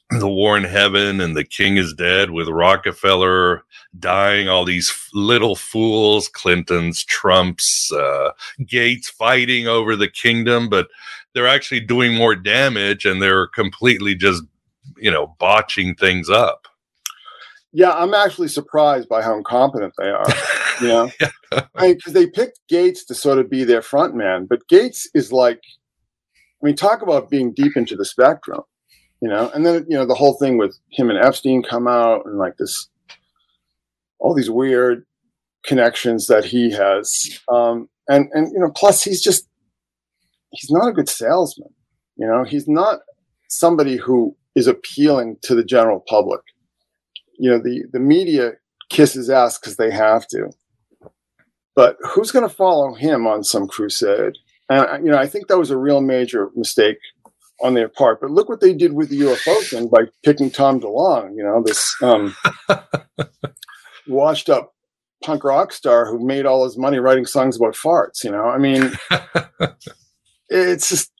the war in heaven and the king is dead, with Rockefeller dying, all these little fools, Clintons, Trumps, uh, Gates fighting over the kingdom, but they're actually doing more damage and they're completely just, you know, botching things up. Yeah, I'm actually surprised by how incompetent they are, you know, because I mean, they picked Gates to sort of be their front man, but Gates is like, I mean, talk about being deep into the spectrum. You know, and then, you know, the whole thing with him and Epstein come out and like this, all these weird connections that he has. Um, and, and, you know, plus he's just, he's not a good salesman. You know, he's not somebody who is appealing to the general public. You know, the, the media kisses ass because they have to. But who's going to follow him on some crusade? And, you know, I think that was a real major mistake on their part. But look what they did with the U F O thing by picking Tom DeLonge, you know, this um, washed up punk rock star who made all his money writing songs about farts, you know. I mean, it's just,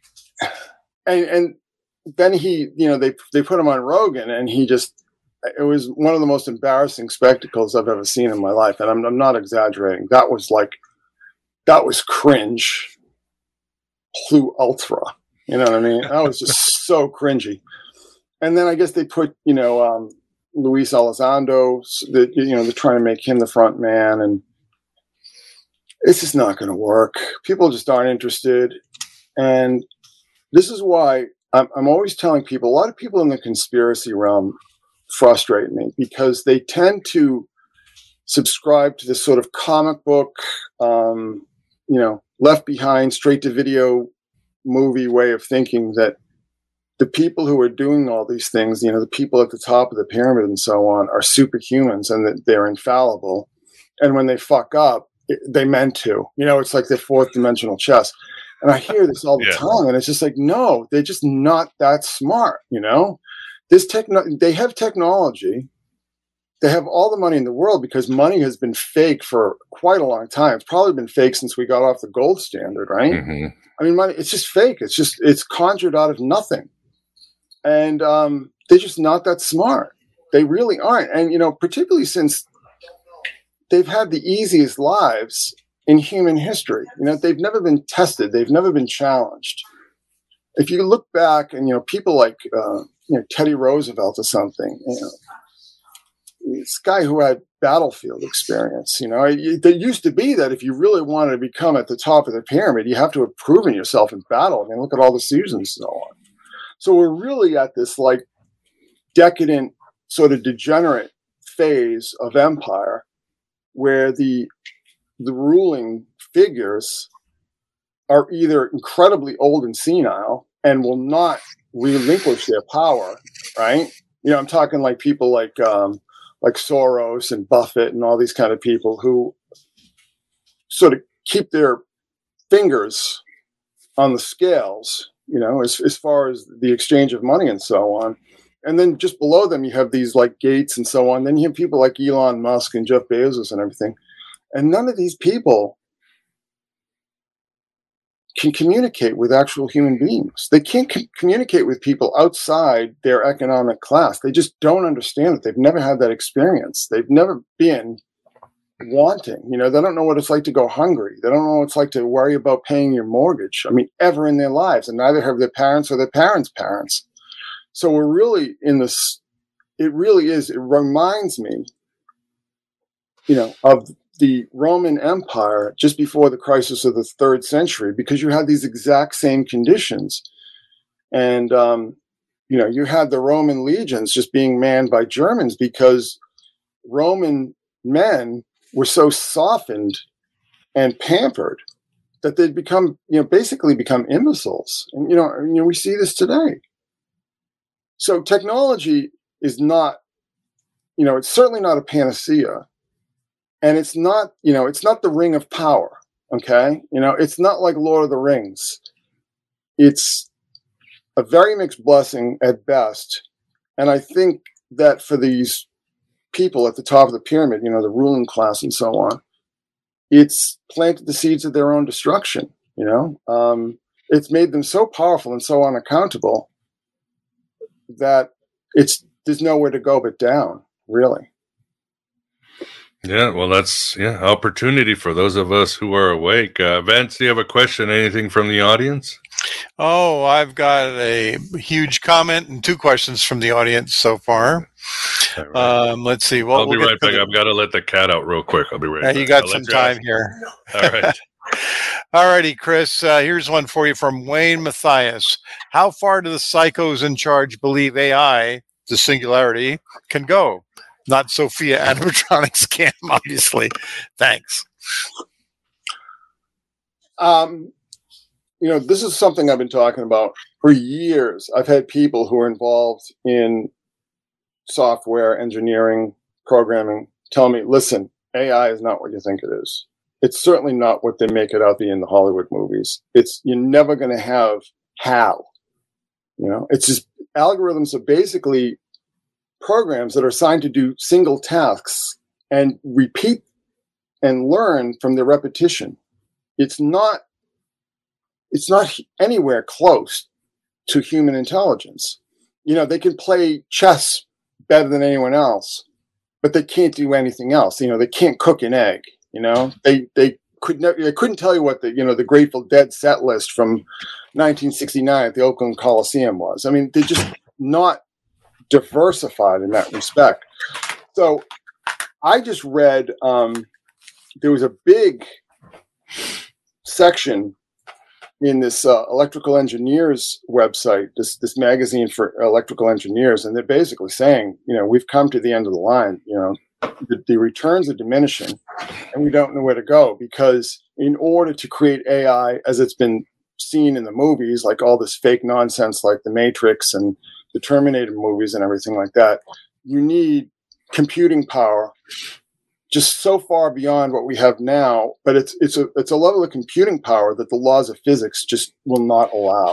and, and then he, you know, they, they put him on Rogan and he just, it was one of the most embarrassing spectacles I've ever seen in my life. And I'm, I'm not exaggerating. That was like, that was cringe plus ultra. You know what I mean? That was just so cringy. And then I guess they put, you know, um, Luis Elizondo, the, you know, they're trying to make him the front man. And it's just not going to work. People just aren't interested. And this is why I'm, I'm always telling people, a lot of people in the conspiracy realm frustrate me because they tend to subscribe to this sort of comic book, um, you know, Left Behind, straight to video movie way of thinking that the people who are doing all these things, you know, the people at the top of the pyramid and so on are superhumans and that they're infallible. And when they fuck up, it, they meant to, you know, it's like the fourth dimensional chess. And I hear this all the yeah. time. And it's just like, no, they're just not that smart. You know, this techno, they have technology. They have all the money in the world because money has been fake for quite a long time. It's probably been fake since we got off the gold standard, right? Mm-hmm. I mean, money, it's just fake. It's just, it's conjured out of nothing. And um, they're just not that smart. They really aren't. And, you know, particularly since they've had the easiest lives in human history. You know, they've never been tested. They've never been challenged. If you look back and, you know, people like, uh, you know, Teddy Roosevelt or something, you know, this guy who had battlefield experience, you know, it, there used to be that if you really wanted to become at the top of the pyramid, you have to have proven yourself in battle. I mean, look at all the seasons and so on. So we're really at this like decadent sort of degenerate phase of empire where the, the ruling figures are either incredibly old and senile and will not relinquish their power, right? You know, I'm talking like people like, um, like Soros and Buffett and all these kind of people who sort of keep their fingers on the scales, you know, as, as far as the exchange of money and so on. And then just below them, you have these like Gates and so on. Then you have people like Elon Musk and Jeff Bezos and everything. And none of these people can communicate with actual human beings. They can't c- communicate with people outside their economic class. They just don't understand it. They've never had that experience. They've never been wanting. You know, they don't know what it's like to go hungry. They don't know what it's like to worry about paying your mortgage. I mean, ever in their lives. And neither have their parents or their parents' parents. So we're really in this, it really is, it reminds me, you know, of the Roman Empire just before the crisis of the third century, because you had these exact same conditions. And, um, you know, you had the Roman legions just being manned by Germans because Roman men were so softened and pampered that they'd become, you know, basically become imbeciles. And, you know, you know, we see this today. So technology is not, you know, it's certainly not a panacea. And it's not, you know, it's not the ring of power, okay? You know, it's not like Lord of the Rings. It's a very mixed blessing at best. And I think that for these people at the top of the pyramid, you know, the ruling class and so on, it's planted the seeds of their own destruction, you know? Um, it's made them so powerful and so unaccountable that it's there's nowhere to go but down, really. Yeah, well, that's yeah opportunity for those of us who are awake. Uh, Vance, do you have a question? Anything from the audience? Oh, I've got a huge comment and two questions from the audience so far. Right. Um, let's see. Well, I'll we'll be right back. the... I've got to let the cat out real quick. I'll be right yeah, back. You got I'll some time here. All right. All righty, Chris. Uh, here's one for you from Wayne Matthias. How far do the psychos in charge believe A I, the singularity, can go? Not Sophia animatronics scam, obviously. Thanks. Um, you know, this is something I've been talking about for years. I've had people who are involved in software engineering, programming, tell me, listen, A I is not what you think it is. It's certainly not what they make it out to be in the Hollywood movies. It's, you're never going to have how, you know, it's just algorithms are basically programs that are assigned to do single tasks and repeat and learn from the repetition. It's not, it's not anywhere close to human intelligence. You know, they can play chess better than anyone else, but they can't do anything else. You know, they can't cook an egg. You know, they they could never, they couldn't tell you what the, you know, the Grateful Dead set list from nineteen sixty-nine at the Oakland Coliseum was. I mean, they're just not diversified in that respect. So I just read, um, there was a big section in this uh, electrical engineers website, this this magazine for electrical engineers, and they're basically saying, you know, we've come to the end of the line. You know, the, the returns are diminishing, and we don't know where to go, because in order to create A I as it's been seen in the movies, like all this fake nonsense, like the Matrix and the Terminator movies and everything like that, you need computing power just so far beyond what we have now, but it's it's a it's a level of computing power that the laws of physics just will not allow.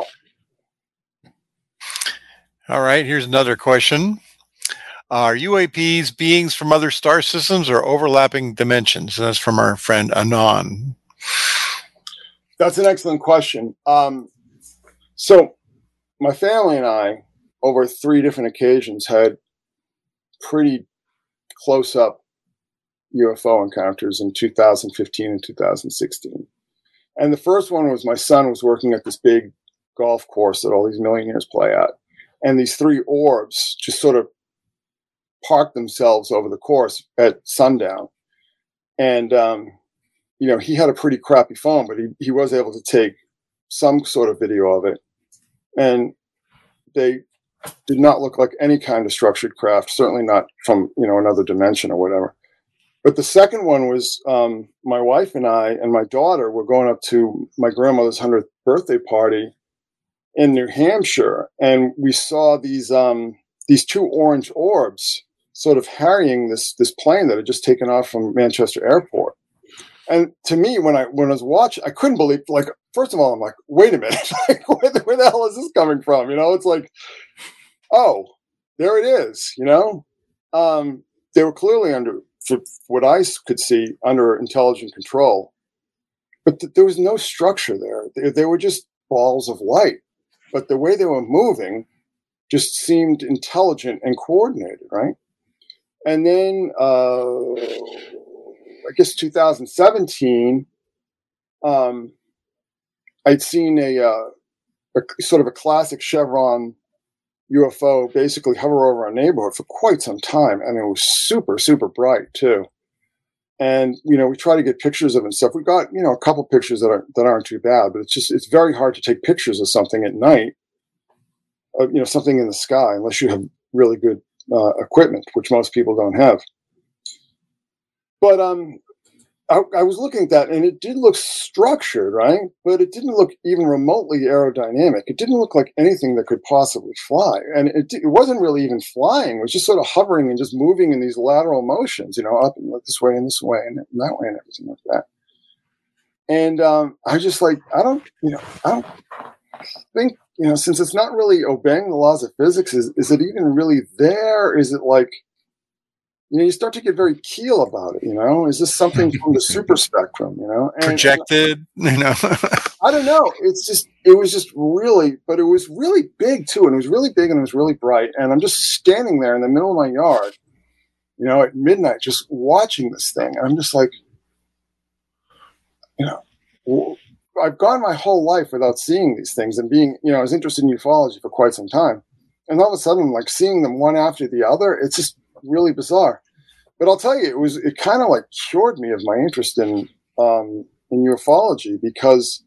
All right, here's another question. Are U A Ps beings from other star systems or overlapping dimensions? And that's from our friend Anon. That's an excellent question. Um, so my family and I, over three different occasions, had pretty close-up U F O encounters in two thousand fifteen and two thousand sixteen. And the first one was my son was working at this big golf course that all these millionaires play at. And these three orbs just sort of parked themselves over the course at sundown. And, um, you know, he had a pretty crappy phone, but he, he was able to take some sort of video of it. And they did not look like any kind of structured craft, certainly not from, you know, another dimension or whatever. But the second one was um, my wife and I and my daughter were going up to my grandmother's hundredth birthday party in New Hampshire, and we saw these um, these two orange orbs sort of harrying this this plane that had just taken off from Manchester Airport. And to me, when I when I was watching, I couldn't believe. Like, first of all, I'm like, wait a minute, like, where, the, where the hell is this coming from? You know, it's like, oh, there it is. You know, um, they were clearly under. For what I could see, under intelligent control, but th- there was no structure there. They, they were just balls of light, but the way they were moving just seemed intelligent and coordinated, right? And then, uh, I guess two thousand seventeen, um, I'd seen a, uh, a sort of a classic Chevron U F O basically hover over our neighborhood for quite some time. I mean, it was super, super bright too. And, you know, we try to get pictures of it and stuff. We got, you know, a couple pictures that, are, that aren't too bad, but it's just, it's very hard to take pictures of something at night, uh, you know, something in the sky, unless you have really good uh, equipment, which most people don't have. But um, I, I was looking at that, and it did look structured, right? But it didn't look even remotely aerodynamic. It didn't look like anything that could possibly fly. And it, it wasn't really even flying. It was just sort of hovering and just moving in these lateral motions, you know, up and this way and this way and that way and everything like that. And um, I just like, I don't, you know, I don't think, you know, since it's not really obeying the laws of physics, is, is it even really there? Is it like, you know, you start to get very keel about it. You know, is this something from the super spectrum? You know, and, projected. And, you know, I don't know. It's just, it was just really, but it was really big too, and it was really big and it was really bright. And I'm just standing there in the middle of my yard, you know, at midnight, just watching this thing. And I'm just like, you know, I've gone my whole life without seeing these things and being, you know, I was interested in ufology for quite some time. And all of a sudden, like seeing them one after the other, it's just really bizarre. But I'll tell you, it was, it kind of like cured me of my interest in, um, in ufology, because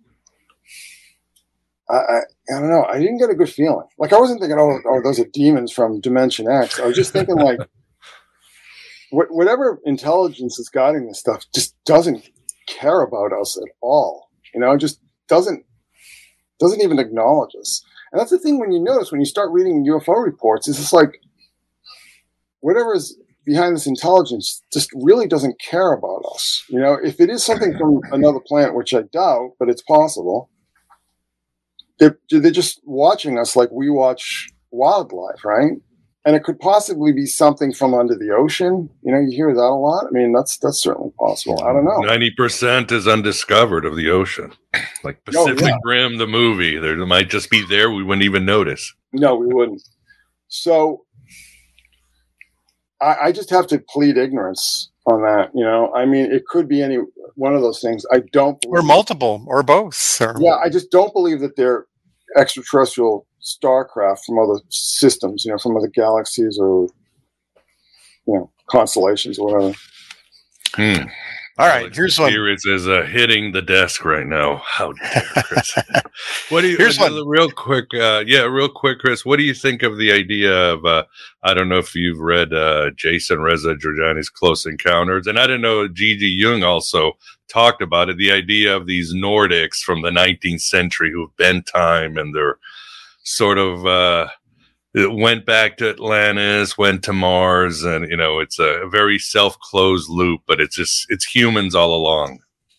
I, I, I don't know, I didn't get a good feeling. Like I wasn't thinking, oh, oh, those are demons from Dimension X. I was just thinking like, what, whatever intelligence is guiding this stuff just doesn't care about us at all. You know, just doesn't doesn't even acknowledge us. And that's the thing when you notice, when you start reading U F O reports, it's just like whatever is behind this intelligence just really doesn't care about us. You know, if it is something from another planet, which I doubt, but it's possible, they're, they're just watching us like we watch wildlife, right? And it could possibly be something from under the ocean. You know, you hear that a lot. I mean, that's that's certainly possible. I don't know. ninety percent is undiscovered of the ocean. Like Pacific oh, yeah. Rim, the movie. There might just be there. We wouldn't even notice. No, we wouldn't. So I, I just have to plead ignorance on that. You know, I mean, it could be any one of those things. I don't believe or multiple or both. Or... Yeah, I just don't believe that they're extraterrestrial starcraft from other systems, you know, from other galaxies or, you know, constellations or whatever. Hmm. All right, Alex, here's one. Spirits is uh, hitting the desk right now. How dare Chris? What do you? Here's uh, one. Real quick, uh, yeah, real quick, Chris. What do you think of the idea of? Uh, I don't know if you've read uh, Jason Reza Giordani's Close Encounters, and I don't know. G G Jung also talked about it. The idea of these Nordics from the nineteenth century who've bent time and they're sort of uh, it went back to Atlantis, went to Mars, and you know it's a very self-closed loop, but it's just it's humans all along.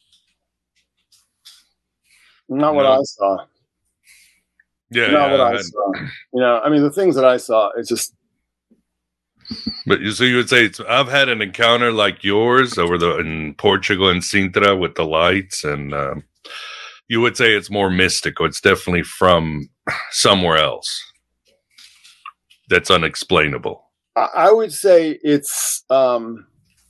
Not what no. I saw. Yeah, not yeah, what I I, saw. You know, I mean, the things that I saw, it's just. But you so you would say it's, I've had an encounter like yours over the in Portugal and Sintra with the lights, and um, you would say it's more mystical. It's definitely from somewhere else that's unexplainable. I would say it's um,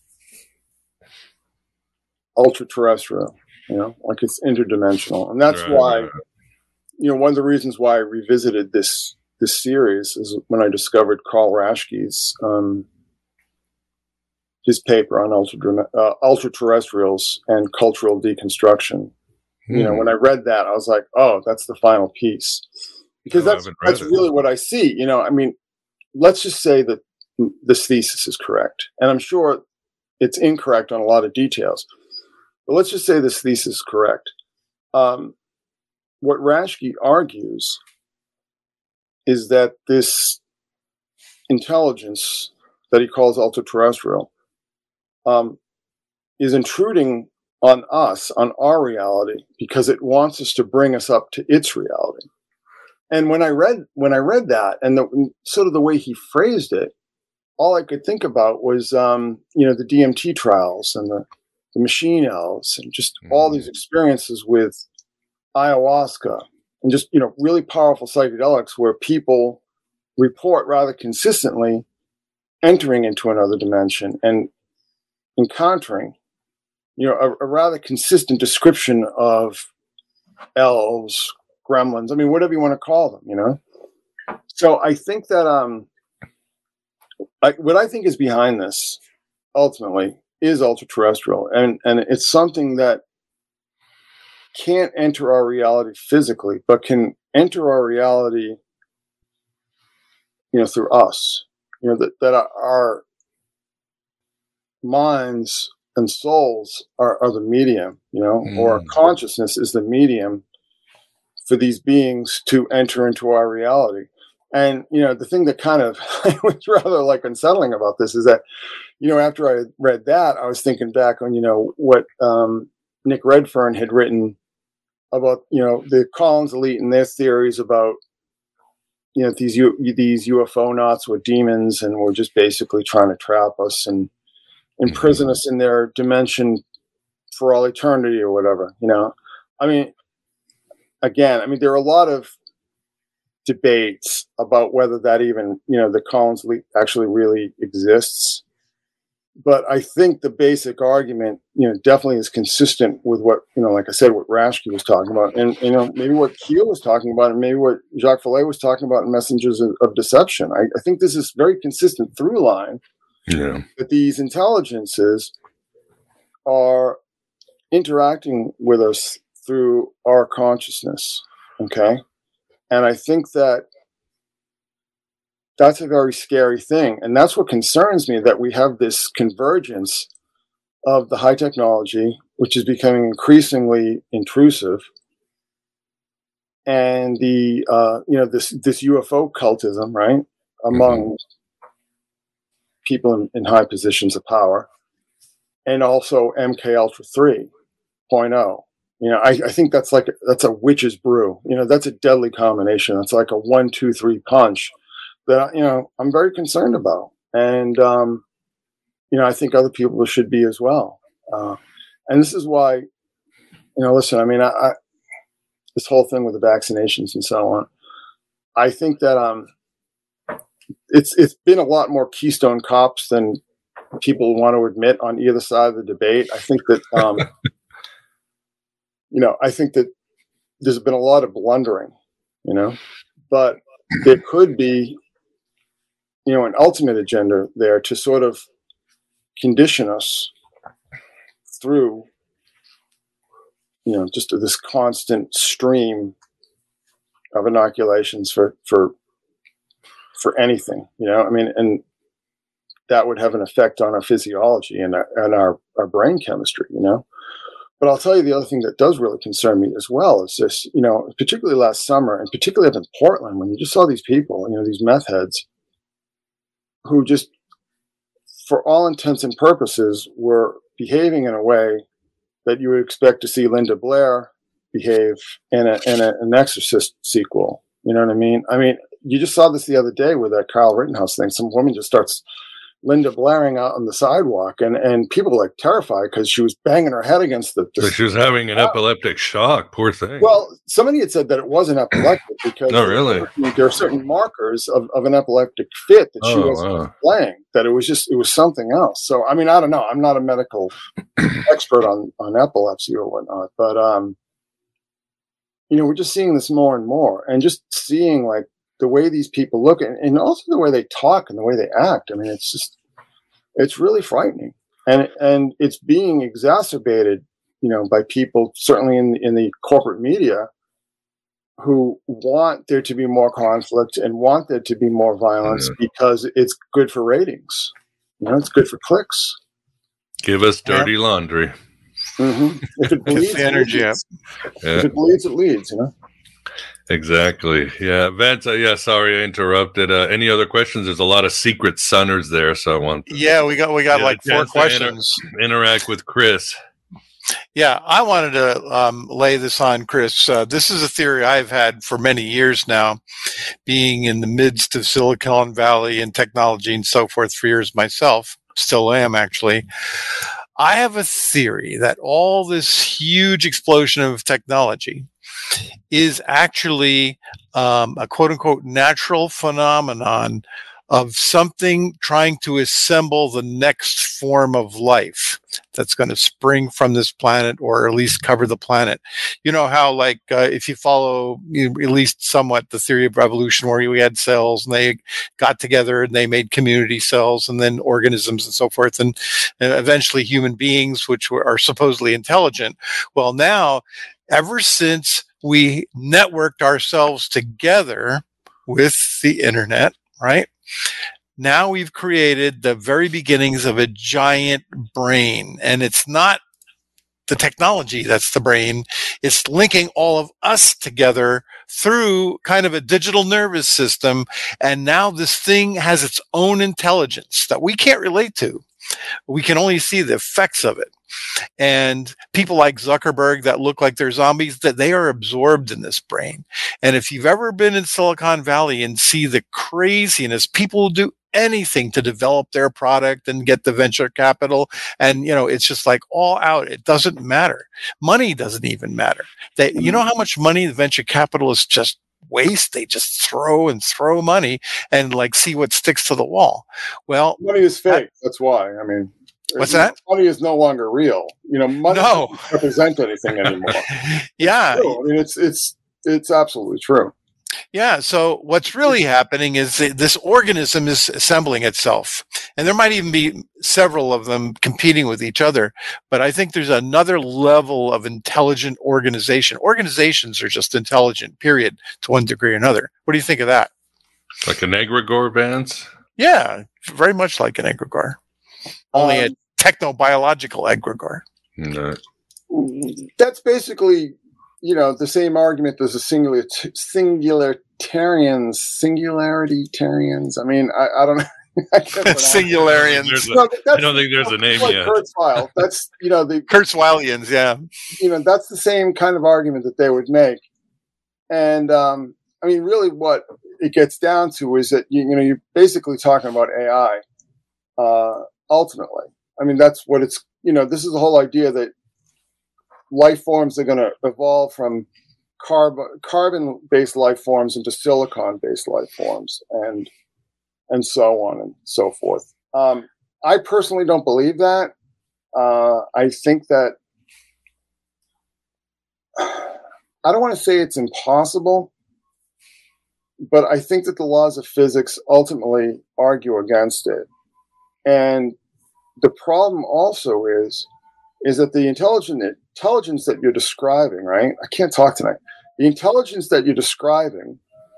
ultra terrestrial. You know, like it's interdimensional, and that's Right, why. right. You know, one of the reasons why I revisited this this series is when I discovered Carl Raschke's um, his paper on ultra uh, ultra terrestrials and cultural deconstruction. Hmm. You know, when I read that, I was like, "Oh, that's the final piece," because No, I that's haven't read that's it. really what I see. You know, I mean, let's just say that this thesis is correct, and I'm sure it's incorrect on a lot of details, but let's just say this thesis is correct. Um, what Raschke argues is that this intelligence that he calls ultra-terrestrial um, is intruding on us, on our reality, because it wants us to bring us up to its reality. And when I read when I read that, and the, sort of the way he phrased it, all I could think about was um, you know the D M T trials and the, the machine elves, and just mm-hmm. all these experiences with ayahuasca and just, you know, really powerful psychedelics where people report rather consistently entering into another dimension and encountering, you know, a, a rather consistent description of elves, gremlins, I mean, whatever you want to call them, you know? So I think that um, I, what I think is behind this ultimately is ultra-terrestrial, and, and it's something that can't enter our reality physically, but can enter our reality, you know, through us, you know, that, that our minds and souls are, are the medium, you know, mm. or our consciousness is the medium for these beings to enter into our reality. And, you know, the thing that kind of was rather like unsettling about this is that, you know, after I read that, I was thinking back on, you know, what um, Nick Redfern had written about, you know, the Collins elite and their theories about you know, these U, these U F O knots were demons and were just basically trying to trap us and imprison us in their dimension for all eternity or whatever, you know. I mean, again, I mean, there are a lot of debates about whether that even, you know, the Collins leak actually really exists. But I think the basic argument, you know, definitely is consistent with what, you know, like I said, what Raschke was talking about, and, you know, maybe what Keel was talking about, and maybe what Jacques Vallée was talking about in Messengers of, of Deception. I, I think this is very consistent through line. Yeah. That these intelligences are interacting with us through our consciousness. Okay. And I think that that's a very scary thing. And that's what concerns me, that we have this convergence of the high technology, which is becoming increasingly intrusive, and the, uh, you know, this, this U F O cultism, right, among mm-hmm. people in, in high positions of power, and also M K Ultra three point oh. You know, I, I think that's like, that's a witch's brew. You know, that's a deadly combination. It's like a one, two, three punch that, you know, I'm very concerned about. And, um, you know, I think other people should be as well. Uh, and this is why, you know, listen, I mean, I, I, this whole thing with the vaccinations and so on, I think that um, it's it's been a lot more Keystone Cops than people want to admit on either side of the debate. I think that, um, you know, I think that there's been a lot of blundering, you know, but there could be, you know, an ultimate agenda there to sort of condition us through, you know, just this constant stream of inoculations for, for, for anything, you know, I mean, and that would have an effect on our physiology and our, and our, our brain chemistry, you know. But I'll tell you the other thing that does really concern me as well is this, you know, particularly last summer, and particularly up in Portland, when you just saw these people, you know, these meth heads who just, for all intents and purposes, were behaving in a way that you would expect to see Linda Blair behave in, a, in a, an Exorcist sequel. You know what I mean? I mean, you just saw this the other day with that Kyle Rittenhouse thing. Some woman just starts Linda Blaring out on the sidewalk, and, and people were like terrified because she was banging her head against the. the so she was having an epileptic shock. Poor thing. Well, somebody had said that it wasn't epileptic because oh, really? there, there are certain markers of, of an epileptic fit that she oh, wasn't wow. playing. That it was just it was something else. So I mean, I don't know. I'm not a medical expert on on epilepsy or whatnot, but um, you know, we're just seeing this more and more, and just seeing like the way these people look, and, and also the way they talk and the way they act. I mean, it's just, it's really frightening. And, and it's being exacerbated, you know, by people, certainly in, in the corporate media, who want there to be more conflict and want there to be more violence yeah. because it's good for ratings. You know, it's good for clicks. Give us dirty yeah. laundry. Mm-hmm. If it bleeds, the energy it leads. Yeah. If it bleeds, it leads, you know? Exactly. Yeah. Vance, uh, yeah, sorry I interrupted. Uh, any other questions? There's a lot of secret sunners there, so I want to, Yeah, we got we got like four questions. Inter- interact with Chris. Yeah, I wanted to um, lay this on Chris. Uh, this is a theory I've had for many years now, being in the midst of Silicon Valley and technology and so forth for years myself. Still am, actually. I have a theory that all this huge explosion of technology is actually um, a quote-unquote natural phenomenon of something trying to assemble the next form of life that's going to spring from this planet, or at least cover the planet. You know how, like, uh, if you follow you know, at least somewhat the theory of evolution, where we had cells and they got together and they made community cells and then organisms and so forth, and, and eventually human beings, which were, are supposedly intelligent. Well, now, ever since we networked ourselves together with the internet, right? Now we've created the very beginnings of a giant brain. And it's not the technology that's the brain. It's linking all of us together through kind of a digital nervous system. And now this thing has its own intelligence that we can't relate to. We can only see the effects of it. And people like Zuckerberg that look like they're zombies, that they are absorbed in this brain. And if you've ever been in Silicon Valley and see the craziness, people do anything to develop their product and get the venture capital. And, you know, it's just like all out. It doesn't matter. Money doesn't even matter. They, you know how much money the venture capitalists just waste? They just throw and throw money and like see what sticks to the wall. Well, money is fake. That, that's why. I mean, what's that? Money is no longer real. You know, money no. doesn't represent anything anymore. Yeah. I mean, it's, it's, it's absolutely true. Yeah. So what's really happening is that this organism is assembling itself, and there might even be several of them competing with each other. But I think there's another level of intelligent organization. Organizations are just intelligent, period, to one degree or another. What do you think of that? Like an egregore, Vance? Yeah, very much like an egregore. Only um, a techno-biological egregore. No. That's basically, you know, the same argument as the singular singularitarians, singularitarians. I mean, I, I don't know. Singularians. No, I don't think there's a name like yet. Kurzweil. That's, you know, the Kurzweilians. Yeah. You know, that's the same kind of argument that they would make. And, um, I mean, really what it gets down to is that, you, you know, you're basically talking about A I, uh, ultimately. I mean, that's what it's, you know, this is the whole idea that life forms are going to evolve from carbon carbon-based life forms into silicon-based life forms, and and so on and so forth. Um, I personally don't believe that. Uh, I think that I don't want to say it's impossible, but I think that the laws of physics ultimately argue against it. And the problem also is, is that the intelligent intelligence that you're describing, right? I can't talk tonight. The intelligence that you're describing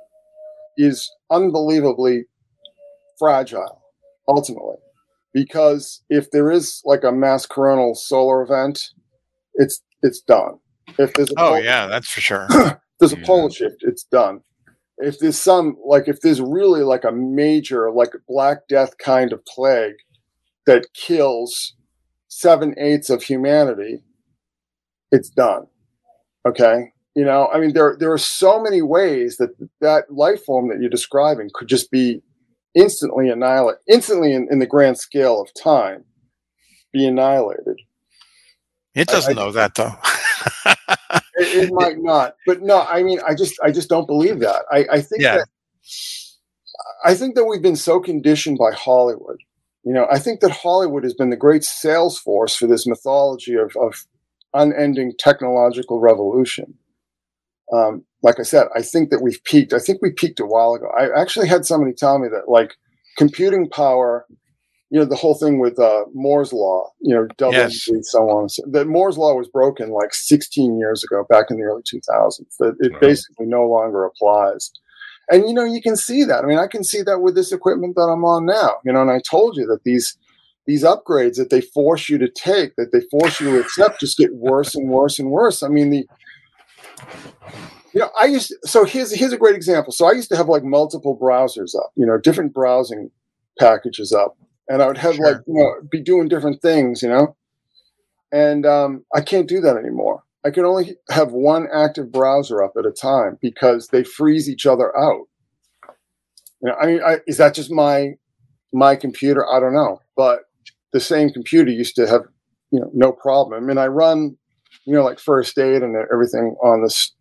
is unbelievably fragile, ultimately, because if there is like a mass coronal solar event, it's it's done. If there's a oh pole, yeah, that's for sure. there's a yeah. polar shift, it's done. If there's some like if there's really like a major like Black Death kind of plague that kills seven eighths of humanity, it's done. Okay. You know, I mean, there, there are so many ways that that life form that you're describing could just be instantly annihilated, instantly in, in the grand scale of time, be annihilated. It doesn't I, I, know that though. it, it might not, but no, I mean, I just, I just don't believe that. I, I think yeah. that, I think that we've been so conditioned by Hollywood. You know, I think that Hollywood has been the great sales force for this mythology of, of unending technological revolution. Um, like I said, I think that we've peaked. I think we peaked a while ago. I actually had somebody tell me that, like, computing power, you know, the whole thing with uh, Moore's law, you know, double yes. and so on. So that Moore's law was broken like sixteen years ago, back in the early two thousands. That it Wow. basically no longer applies. And, you know, you can see that. I mean, I can see that with this equipment that I'm on now, you know, and I told you that these these upgrades that they force you to take, that they force you to accept, just get worse and worse and worse. I mean, the, you know, I used to, so here's, here's a great example. So I used to have like multiple browsers up, you know, different browsing packages up, and I would have sure. like, you know, be doing different things, you know, and um, I can't do that anymore. I can only have one active browser up at a time because they freeze each other out. You know, I mean, I, is that just my my computer? I don't know, but the same computer used to have, you know, no problem. I mean, I run, you know, like First Aid and everything on this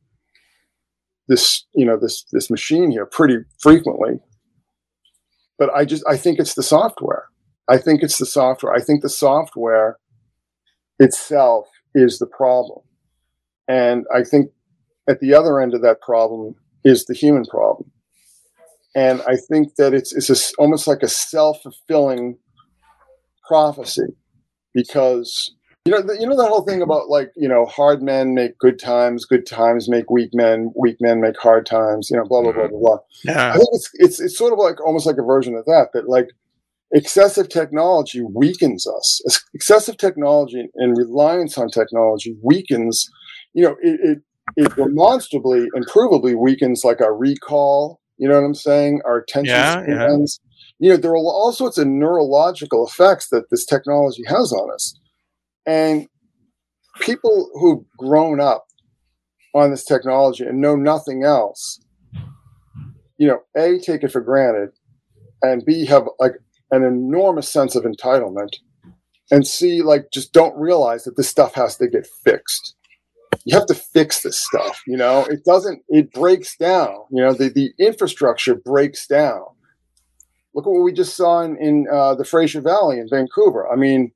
this you know this this machine here pretty frequently. But I just I think it's the software. I think it's the software. I think the software itself is the problem. And I think at the other end of that problem is the human problem. And I think that it's it's a, almost like a self-fulfilling prophecy, because, you know, the, you know that whole thing about, like, you know, hard men make good times, good times make weak men, weak men make hard times, you know, blah, blah, blah, blah, blah. Yeah. I think it's, it's, it's sort of like almost like a version of that, that like excessive technology weakens us. Excessive technology and reliance on technology weakens, you know, it, it, it demonstrably and provably weakens like our recall, you know what I'm saying? Our attention yeah, spans. Yeah. You know, there are all sorts of neurological effects that this technology has on us. And people who've grown up on this technology and know nothing else, you know, A, take it for granted, and B, have like an enormous sense of entitlement, and C, like just don't realize that this stuff has to get fixed. You have to fix this stuff, you know, it doesn't, it breaks down, you know, the, the infrastructure breaks down. Look at what we just saw in, in uh, the Fraser Valley in Vancouver. I mean,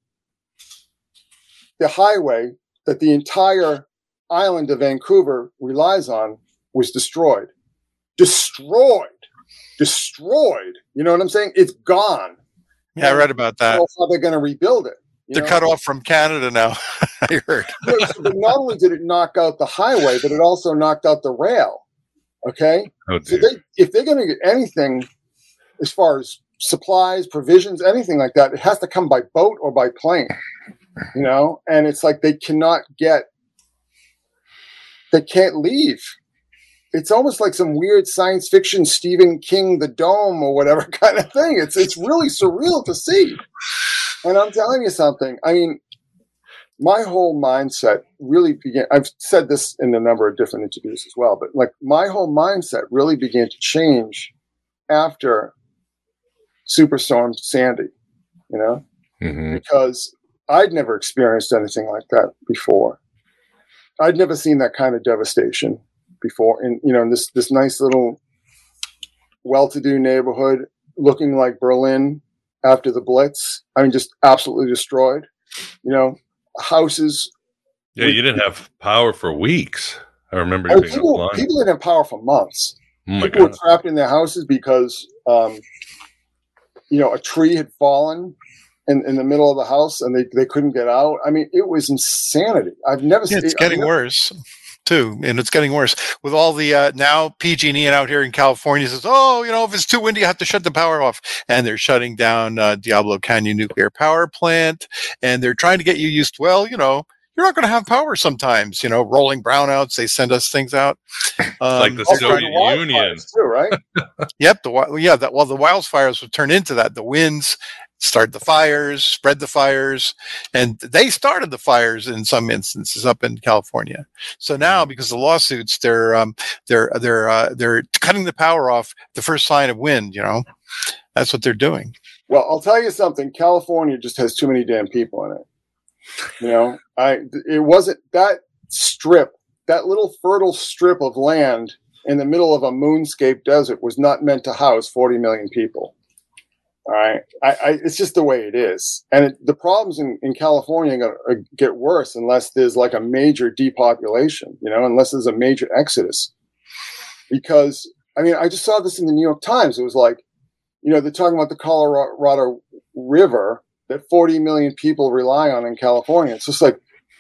the highway that the entire island of Vancouver relies on was destroyed. Destroyed. Destroyed. You know what I'm saying? It's gone. Yeah, and I read about that. How they're going to rebuild it. They're know? cut off from Canada now, I heard. You know, so not only did it knock out the highway, but it also knocked out the rail. Okay? Oh, so they, if they're going to get anything as far as supplies, provisions, anything like that, it has to come by boat or by plane. You know? And it's like they cannot get, they can't leave. It's almost like some weird science fiction Stephen King, The Dome or whatever kind of thing. It's it's really surreal to see. And I'm telling you something. I mean, my whole mindset really began, I've said this in a number of different interviews as well, but like my whole mindset really began to change after Superstorm Sandy, you know, mm-hmm. because I'd never experienced anything like that before. I'd never seen that kind of devastation before. In, you know, in this, this nice little well-to-do neighborhood looking like Berlin after the Blitz. I mean, just absolutely destroyed, you know, houses. Yeah. You didn't have power for weeks. I remember I you mean, being people, offline. people didn't have power for months. Oh my people God. were trapped in their houses because, um, you know, a tree had fallen in, in the middle of the house and they, they couldn't get out. I mean, it was insanity. I've never yeah, seen it's getting never, worse too. And it's getting worse with all the, uh, now P G and E out here in California says, oh, you know, if it's too windy, you have to shut the power off. And they're shutting down, uh, Diablo Canyon nuclear power plant. And they're trying to get you used to, well, you know, you're not going to have power sometimes, you know, rolling brownouts. They send us things out. Um, like the Soviet Union. Too, right? Yep. The, yeah. That, well, the wildfires would turn into that. The winds start the fires, spread the fires, and they started the fires in some instances up in California. So now, because of the lawsuits, they're um, they're they're uh, they're cutting the power off the first sign of wind. You know, that's what they're doing. Well, I'll tell you something. California just has too many damn people in it. You know, I it wasn't that strip, that little fertile strip of land in the middle of a moonscape desert was not meant to house forty million people. All right. I, I, it's just the way it is. And it, the problems in, in California are going to get worse unless there's like a major depopulation, you know, unless there's a major exodus. Because, I mean, I just saw this in the New York Times. It was like, you know, they're talking about the Colorado River that forty million people rely on in California. It's just like,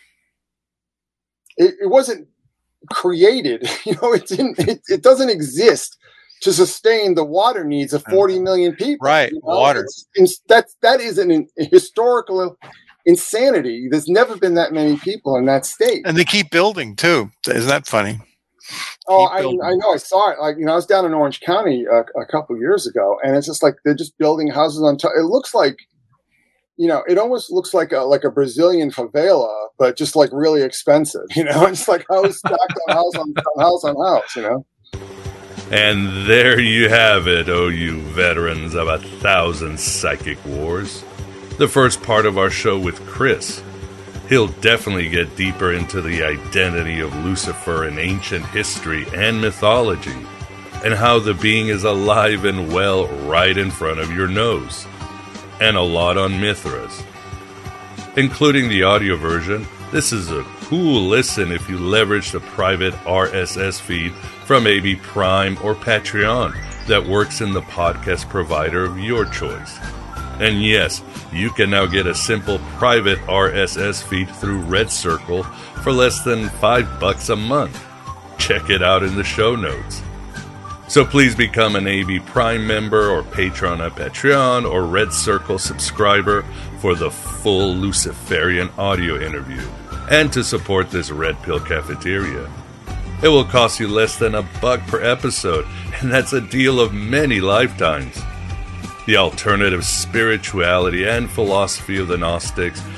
it, it wasn't created, you know, it didn't, it, it doesn't exist to sustain the water needs of forty million people. Right. You know? Water. It's, it's, that's, that is an, an historical insanity. There's never been that many people in that state. And they keep building too. Isn't that funny? Oh, I, I know. I saw it. Like, you know, I was down in Orange County a, a couple of years ago, and it's just like they're just building houses on top. It looks like, you know, it almost looks like a like a Brazilian favela, but just like really expensive. You know, it's like house stacked on house on house on house. You know. And there you have it, oh you veterans of a thousand psychic wars. The first part of our show with Chris. He'll definitely get deeper into the identity of Lucifer in ancient history and mythology, and how the being is alive and well right in front of your nose. And a lot on Mithras. Including the audio version, this is a cool listen if you leverage the private R S S feed from A B Prime or Patreon that works in the podcast provider of your choice. And yes, you can now get a simple private R S S feed through Red Circle for less than five bucks a month. Check it out in the show notes. So please become an A B Prime member or patron at Patreon or Red Circle subscriber for the full Luciferian audio interview and to support this Red Pill Cafeteria. It will cost you less than a buck per episode, and that's a deal of many lifetimes. The alternative spirituality and philosophy of the Gnostics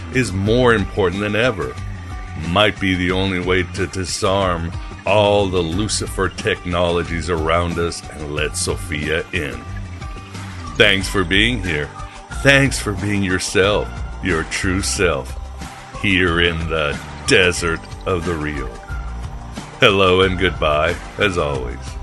is more important than ever. Might be the only way to disarm all the Lucifer technologies around us and let Sophia in. Thanks for being here. Thanks for being yourself, your true self, here in the desert of the real. Hello and goodbye, as always.